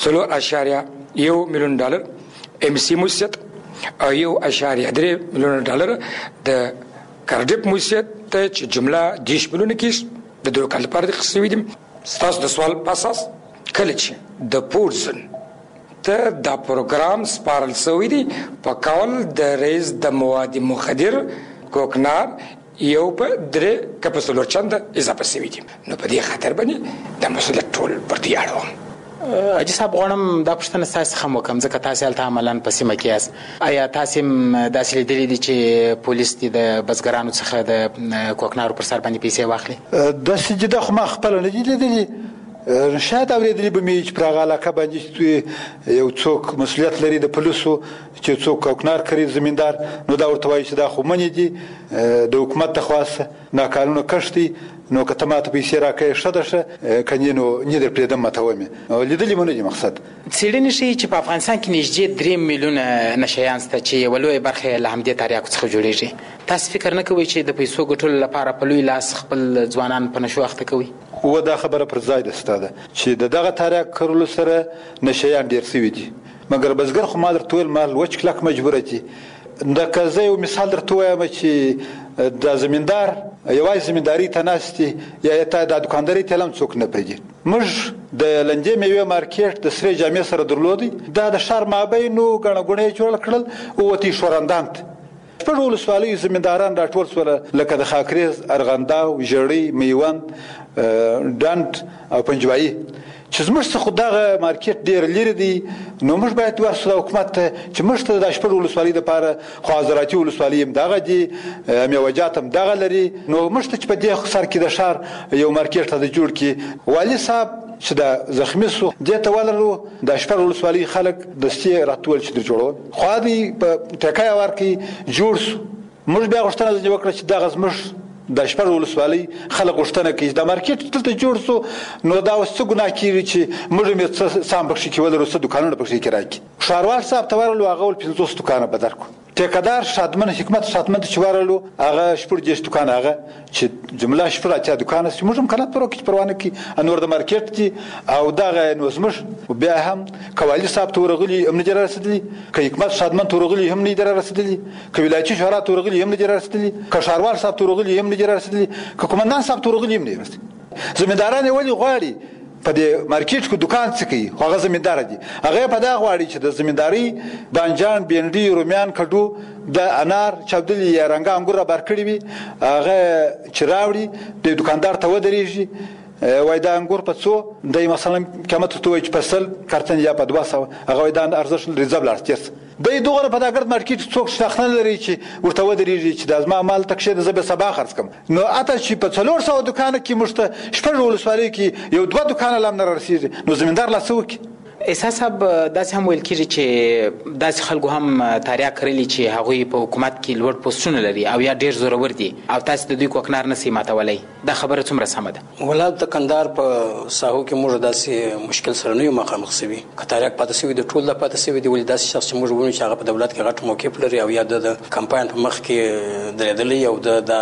Speaker 11: 4.1 میلیون ډالر MC موسسیت او 1.3 میلیون ډالر د کارډیپ موسسیت ته چې جمله 10 میلیونه کې د دوه کال لپاره د خصوصي دي. تاسو د سوال په اساس کله چې د پورزن ته دا پروګرام سپارل شوی دی په کول د رئیس د مواد مخدر کوکنار یو په 3 کپسولر چنده اضافه شوی دی نو په دې خاطر باندې د مسؤلیت ټول پر دې اړوم.
Speaker 10: اجي صاحب غواړم دا پوښتنه تاسو هم وکم ځکه تاسو هلته عملاً په سیمه کې یاست. آیا تاسو داسې لیدلي دي چې پولیس د بزګرانو څخه د کوکنارو پر سر باندې پیسې واخلي؟
Speaker 19: داسې چې دا خو ما خپله نه دي لیدلي، شاید اورېدلي به مې چې پر هغه علاقه باندې یو څوک مسؤلیت لري د پولیسو چې څوک کوکنار کوي زمیندار نو دا ورته وایي چې دا خو منې دي د حکومت د خواست ناقانونه کښت دی نو که ته ماته پیسې راکوې ښه ده ښه کنې نو نه در پرېږدم ماتوم یې. لیدلي مو نه دي مقصد.
Speaker 10: څېړنې ښیي چې په افغانستان کې نږدې 3 میلیونه نشه شته چې یوه لویه برخه یې له همدې تریاکو څخه جوړېږي. تاسو فکر نه کوئ چې د پیسو ګټلو لپاره په لوی لاس خپل ځوانان په نشو اخته کوي؟
Speaker 19: و دا خبره پر ځای ده ستا ده چې د دغه تریاک کرلو سره نشهیان ډېر سوي دي مګر بزګر خو ما درته ویل مال وچ کلک مجبوره دي. لکه زه یو مثال درته وایم چې د زمیندار یوازې زمینداري ته ناست دي یا ته د دوکاندارۍ ته هم څوک نه پرېږدي. موږ د لنجې میوې مارکیټ د سرې جامې سره درلودی دا د ښار مابینو ګڼه ګوڼه یې جوړه کړل ووتې شورندام ته. شپږ ولسوالیو زمینداران راټول شول لکه د خاکریز، ارغنداو، ژړۍ، میوند، ډنډ او پنجوایي چې زموږ څخه دغه مارکیټ ډېر لرې دی نو موږ باید ورسو د حکومت ته چې موږ ته د شپږ ولسوالۍ دپاره خو زراعتي ولسوالۍ هم دغه دي میوجات هم دغه لري نو موږ ته چې په دې سر کې د ښار یو مارکیټ ته د جوړ کړي. والي صاحب چې د زخمي سو دې ته ولرو د شپږ ولسوالۍ خلک دستي راتول چې در جوړول خو دوی په ټکای ورکړي جوړ سو. موږ بیا غوښتنه ځینې وکړه چې دغه زموږ د شپږ ولسوالۍ خلک غوښتنه کوي د مارکیټ دلته جوړ سو نو دا اوس څه ګناه کېږي چې موږ هم څه سام پکښې کې ولرو څه دوکانونه پکښې کې راکړي. ښاروال صاحب ته ورغلو هغه ول 50 دوکانه به درکړو. ټیکدار شادمن حکمت شادمن ته چې ورغلو هغه شپږ دېرش دوکانه هغه چې جمله شپږ اتیا دوکانه چې موږ هم قناعت پر وکړو چې پروا نه کړي نور د مارکیټ دي او دغه نو زموږ بیا هم که والي صاحب ته ورغلي هم نه دي رارسېدلي که حکمت شادمن ته ورغلي هم نه دي رارسېدلي که ولایتي شورا ته ورغلي هم نه دي رارسېدلي که ښاروال صاحب ته ورغلي هم نه دي رارسېدلي که قومندان صاحب ته ورغلي هم نه دي رارسېدلي. زمینداران یې ولې غواړي په دې مارکیټ کې دکان څه کوي خو هغه زمیندار دي هغه په دا غواړي چې د زمینداری بانجان بینډي رومیان کډو د انار چاودلي یا رنګ انګور بار کړی وي هغه چې راوړي د دکاندار ته ودرېږي وای دا انګور په څو د مثلا قیمت ته وای چې په 100 کارتن یا په 200 هغه دا ارزښت ریزابل ارتیس د دوغه په داګرد مارکیټ څوک شخصن لري چې ورته ودرېږي چې د ازما مال تکشه د زبې سبا خرڅ کم نو اته چې په 400 دکان کې مشته شپږ ولسوالۍ کې یو دوه دکان لام نه رسیږي نو زمیندار لا څوک
Speaker 10: احساس داسې هم ویل کېږي چې داسې خلکو هم تاریخ کړلي چې هغوی په حکومت کې لوړ پوسټونه لري او یا ډېر زورور دي او تاسو د دوی کوکنار نسئ ماتولی. دا خبره څومره سمه ده؟
Speaker 20: ولایت د کندهار په ساحو کې موږ داسې مشکل سره نه یو مخامخ سوي. که تاریخ پاتې سوي د ټول د پاتې سوي دي، ولې داسې شخص چې موږ وینو چې هغه په دولت کې غټ موقف لري او یا د کمپاین په مخ کې درېدلی او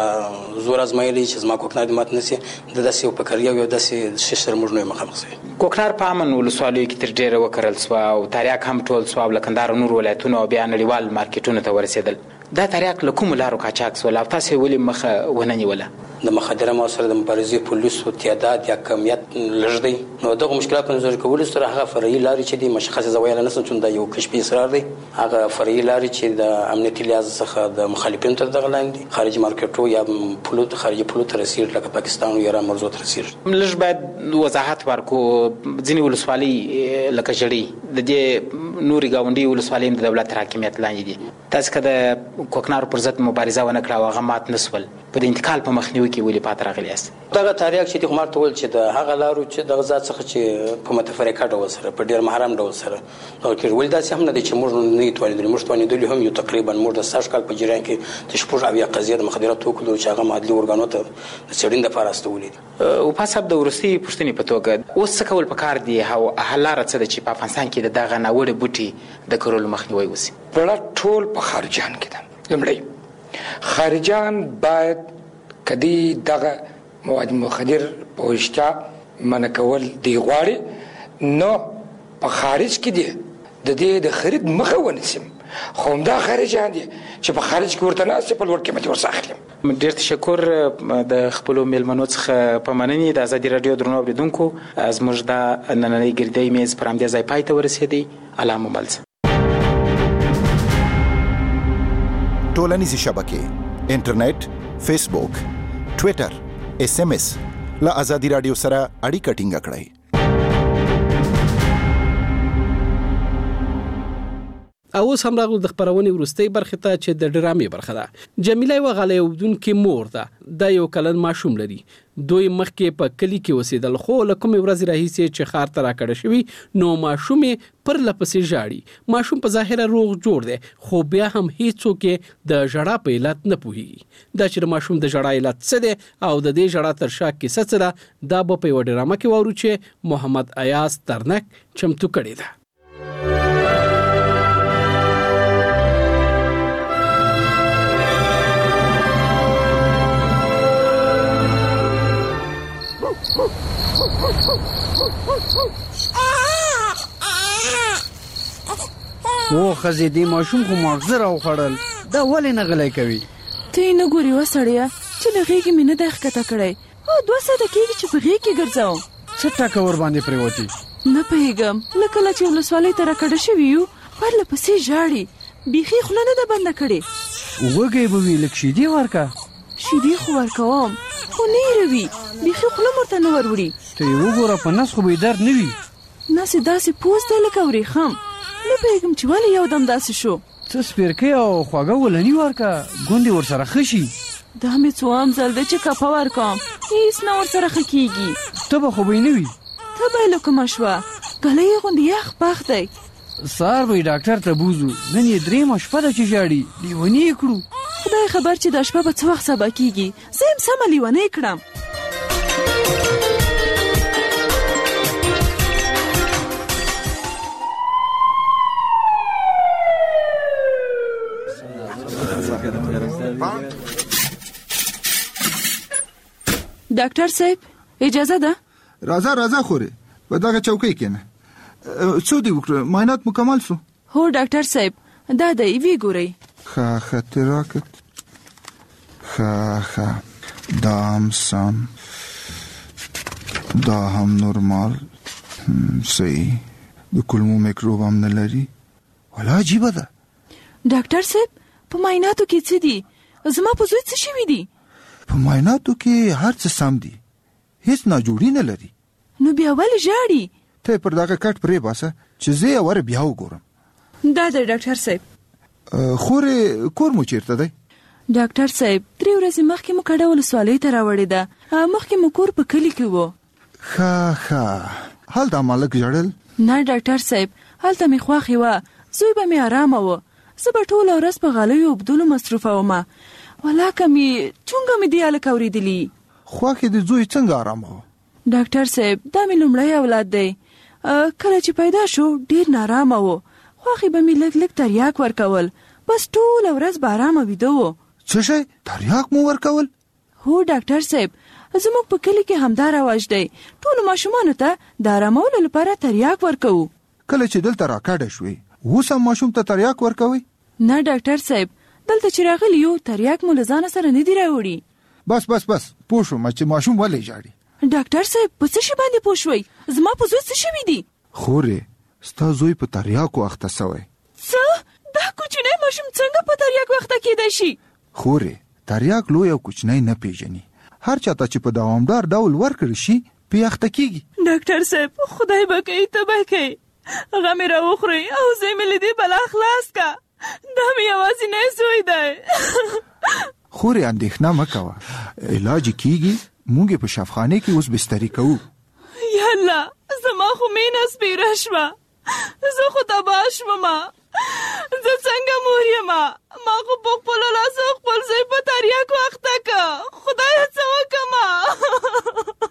Speaker 20: د زور ازمایلی چې زما کوکنار دې مات نسي، د داسې یو فکر یو داسې شي سره موږ نه یو مخامخ سوي.
Speaker 10: کوکنار په امن ولسوالیو کې تر ډېره وکرل سوه او تاریخ هم ټول سوه او له کندهار نور ولایتونو او بیا نړیوال مارکیټونو ته ورسېدل. دا تاریخ له کومو لارو قاچاق سول او تاسو ولې مخه ونه نیوله؟
Speaker 20: د مخدره موادو سره د مبارزې پولیسو تعداد یا کمیت لږ دی، نو دغه مشکلات په نظر کې کولو سره هغه فرعي لارې چې دي مشخص زه ویلی نشم چې دا یو کشفي اصرار دی. هغه فرعي لارې چې د امنیتي لحاظ څخه د مخالفینو تر دغه لاندې خارجي مارکیټو یا خارجي پولو ته رسېږي، لکه پاکستان او ایران مرزو ته رسېږي.
Speaker 10: لږ باید وضاحت ورکړو. ځینې ولسوالۍ لکه ژړۍ د دې نورې ګاونډي ولسوالۍ هم د دولت تر حاکمیت لاندې دي. تاسو که د کوکنارو پر ضد مبارزه ونه کړه او هغه مات نه سول، په د انتقال په مخنیوي کې ولې پاتې راغلي یاست؟
Speaker 20: دغه تاریخ چې دغه مارته ول چې د هغه لارو چې دغه ذات څخه چې په متفرقه ډول سره په ډیر محرم ډول سره نو کې ول داسې هم نه دي چې موږ نه توانیدل. موږ توانیدل هم یو تقریبا موږ د 60 کال په جریان کې د شپږ اویا قضیه د مخدراتو وکړو چې هغه معادلي ورګانو ته د څېړنې لپاره استولې.
Speaker 10: او په حساب د ورستي پښتنې په توګه اوس څه کول پکار دي او حل لاره څه ده چې په افغانستان کې دغه ناوړه بوټي د کرلو مخنیوي وشي؟
Speaker 11: بړه ټول په خارجان کې ده. لمړی خارجان باید کدی دغه مواد مخدر په وشتا منع کول دی غواړي، نو په خارج کې دي د دې د خرید مخه ونیسم. خو همدا خارجان دي چې په خارج کې ورته ناست په لوړ قیمت ورساخلم.
Speaker 10: ډېر تشکر د خپلو میلمنو څخه په مننې. د ازادي راډیو درنو اوریدونکو، زموږ دا نننۍ ګردی میز پر همدې ځای پای ته ورسېدی. الله مو مل شه.
Speaker 17: ټولنیزې شبکې، انټرنیټ، فیسبوک، ټویټر، SMS له ازادي راډیو سره اړیکه ټینګه کړئ.
Speaker 15: اوس هم راغلو د خبرونې وروستۍ برخه ته چې د ډرامې برخه ده. جمیله یوه غلیودونکې مور ده. دا یو کلن ماشوم لري. دوی مخکې په کلی کې اوسېدل، خو له کومې ورځې راهیسې چې ښار ته راکړه شوي نو ماشوم یې پر لپسې ژاړي. ماشوم په ظاهره روغ جوړ دی، خو بیا هم هیڅوک د ژړا په علت نه پوهېږي. دا چې د ماشوم د ژړا علت څه دی او د دې ژړا تر شا کیسه څه ده، دا به په یوه ډرامه کې واورو چې محمد ایاز ترنک چمتو کړې ده.
Speaker 7: او خزې دې ماشوم خو ماغزه راوخړل، دا ولې نه غلی کوي؟
Speaker 8: ته یې نه ګورې وسړیه چې له غېږې مې نه دی ښکته کړی او 2 ساعته کېږي چې په غېږ کې ګرځوم.
Speaker 7: څه ټکه ور باندې پرېوتې؟
Speaker 8: نه پوهېږم. له کله چې ولسوالۍ ته راکډه شوي یو پرله پسې ژاړي، بیخي خوله نه ده بنده کړې.
Speaker 7: وږی به وي، لږ شیدې ورکه.
Speaker 8: شیدې خو ورکوم خو نه یې روي، بیخي خوله م ورته نه وروړي.
Speaker 7: ته یې وګوره په نس خو به یې درد نه وي.
Speaker 8: نس یې داسې پوست دی لکه ورېښم. نه پوهېږم چې ولې یو دم داسې شو.
Speaker 7: څه سپیرکۍ او خوږه ولني ورکه، ګوندې ورسره ښه شي.
Speaker 8: دا مې څوام ځل دی چې کپه ورکوم، هېڅ نه ورسره ښه کېږي.
Speaker 7: تبه خو به یې نه وي.
Speaker 8: تبه یې له کومه شوه، ګلی یې غوندې یخ پخ دی.
Speaker 7: سهار به یې ډاکټر ته بوځو، نن یې 3 شپه ده چې ژاړي، لیوني یې کړو.
Speaker 8: خدای خبر چې دا شپه به څه وخت سبا کېږي، زه یم سمه لیونی کړم. ډاکټر صاحب اجازه ده؟
Speaker 19: راځه خورې په دغه چوکۍ کېنه. څو دې وکړه؟ معاینات مکمل شو؟
Speaker 8: هو ډاکټر صاحب، دا دی وی ګورئ.
Speaker 19: ښه ته راکړه. ښه دا هم سم، دا هم نورمال، صحیح، د کولمو میکروب هم نه لري. ولا عجیبه ده.
Speaker 8: ډاکټر صاحب په معایناتو کې څه دي؟ زما په زوی څه شوي دي؟
Speaker 19: په معایناتو کې هر څه سم دي، هیڅ ناجوړي نه لري.
Speaker 8: نو بیا ولې ژاړي؟
Speaker 19: ته پر دغه کټ پرې باسه چې زه یې ور بیا وګورم.
Speaker 8: دا دی ډاکټر صاحب.
Speaker 19: خورې کور مو چیرته دی؟
Speaker 8: ډاکټر صاحب 3 ورځې مخکې مو کډه ولسوالۍ ته راوړې ده، مخکې مو کور په کلي کې و.
Speaker 19: ښه هلته مالک ژړل؟
Speaker 8: نه ډاکټر صاحب هلته مې خوښي وه زوی به مې آرامه و زه به ټوله ورځ په غالیو اوبدلو مصروفه ومه ولاکه مې چونګه مې دې هلک اورېدلي
Speaker 9: خوښې د زوی څنګه آرامه وه
Speaker 8: ډاکټر صاحب دا مې لومړی اولاد دی کله چې پیدا شو ډېر نارامه و خوښې به مې لږ لږ تریاک ورکول بس ټوله ورځ به آرامه ویده و
Speaker 9: څه شی تریاک مو ورکول
Speaker 8: هو ډاکټر صاحب زموږ په کلي کې همدا رواج دی ټولو ماشومانو ته د آرامولو لپاره تریاک ورکوو
Speaker 9: کله چې دلته راکاډه شوې اوس هم ماشوم ته تریاک ورکوئ
Speaker 8: نه ډاکټر صاحب دلته چې راغلی یو تریاک مو له ځانه سره نه دی راوړي
Speaker 9: بس پوه شوم چې ماشوم ولې ژاړي
Speaker 8: ډاکټر صاحب په څه شي باندې پوه شوئ زما په زوی څه شوي دي
Speaker 9: خورې ستا زوی په تریاکو اخته سوی
Speaker 8: څه دا کوچنی ماشوم څنګه په تریاکو اخته کیدای شي
Speaker 9: خورې تریاک لوی او کوچنی نه پیژني هر چاته چې په دوامدار ډول ورکړل شي پې اخته کیږي
Speaker 8: ډاکټر صاحب خدای به کوي ته به کوي هغه مې راوخورئ او زه مې له دې بلا خلاص کا دا مې یوازینی زوی دی
Speaker 9: خورې اندېښنه مه کوه علاج کیږي موږ په شفاخانه کې اوس بستري کوو
Speaker 8: یا الله زما خو مینه سپیره شوه زه خو تباه شومه زه څنګه مور یم ما خو په خپلو لاسو خپل زوی په تریاکو اخته که خدایه څه وکمه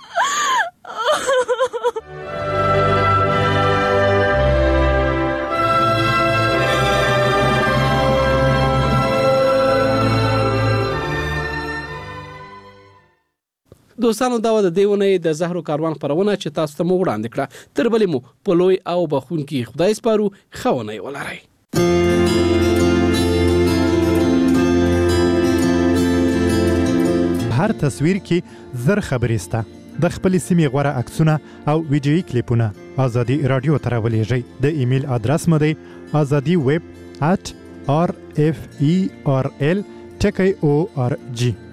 Speaker 15: دوستانو دا و د دې اونۍ د زهرو کاروان خپرونه چې تاسو ته مو وړاندې کړه تر بلې مو په لوی او بخونکي خدای سپارو ښه اونۍ ولرئ
Speaker 12: هر تصویر کې زر خبرې سته د خپلې سیمې غوره عکسونه او ویډیویي کلیپونه ازادي رادیو ته راولېږئ د ایمیل ادرس مو دی azadiweb@rferl.org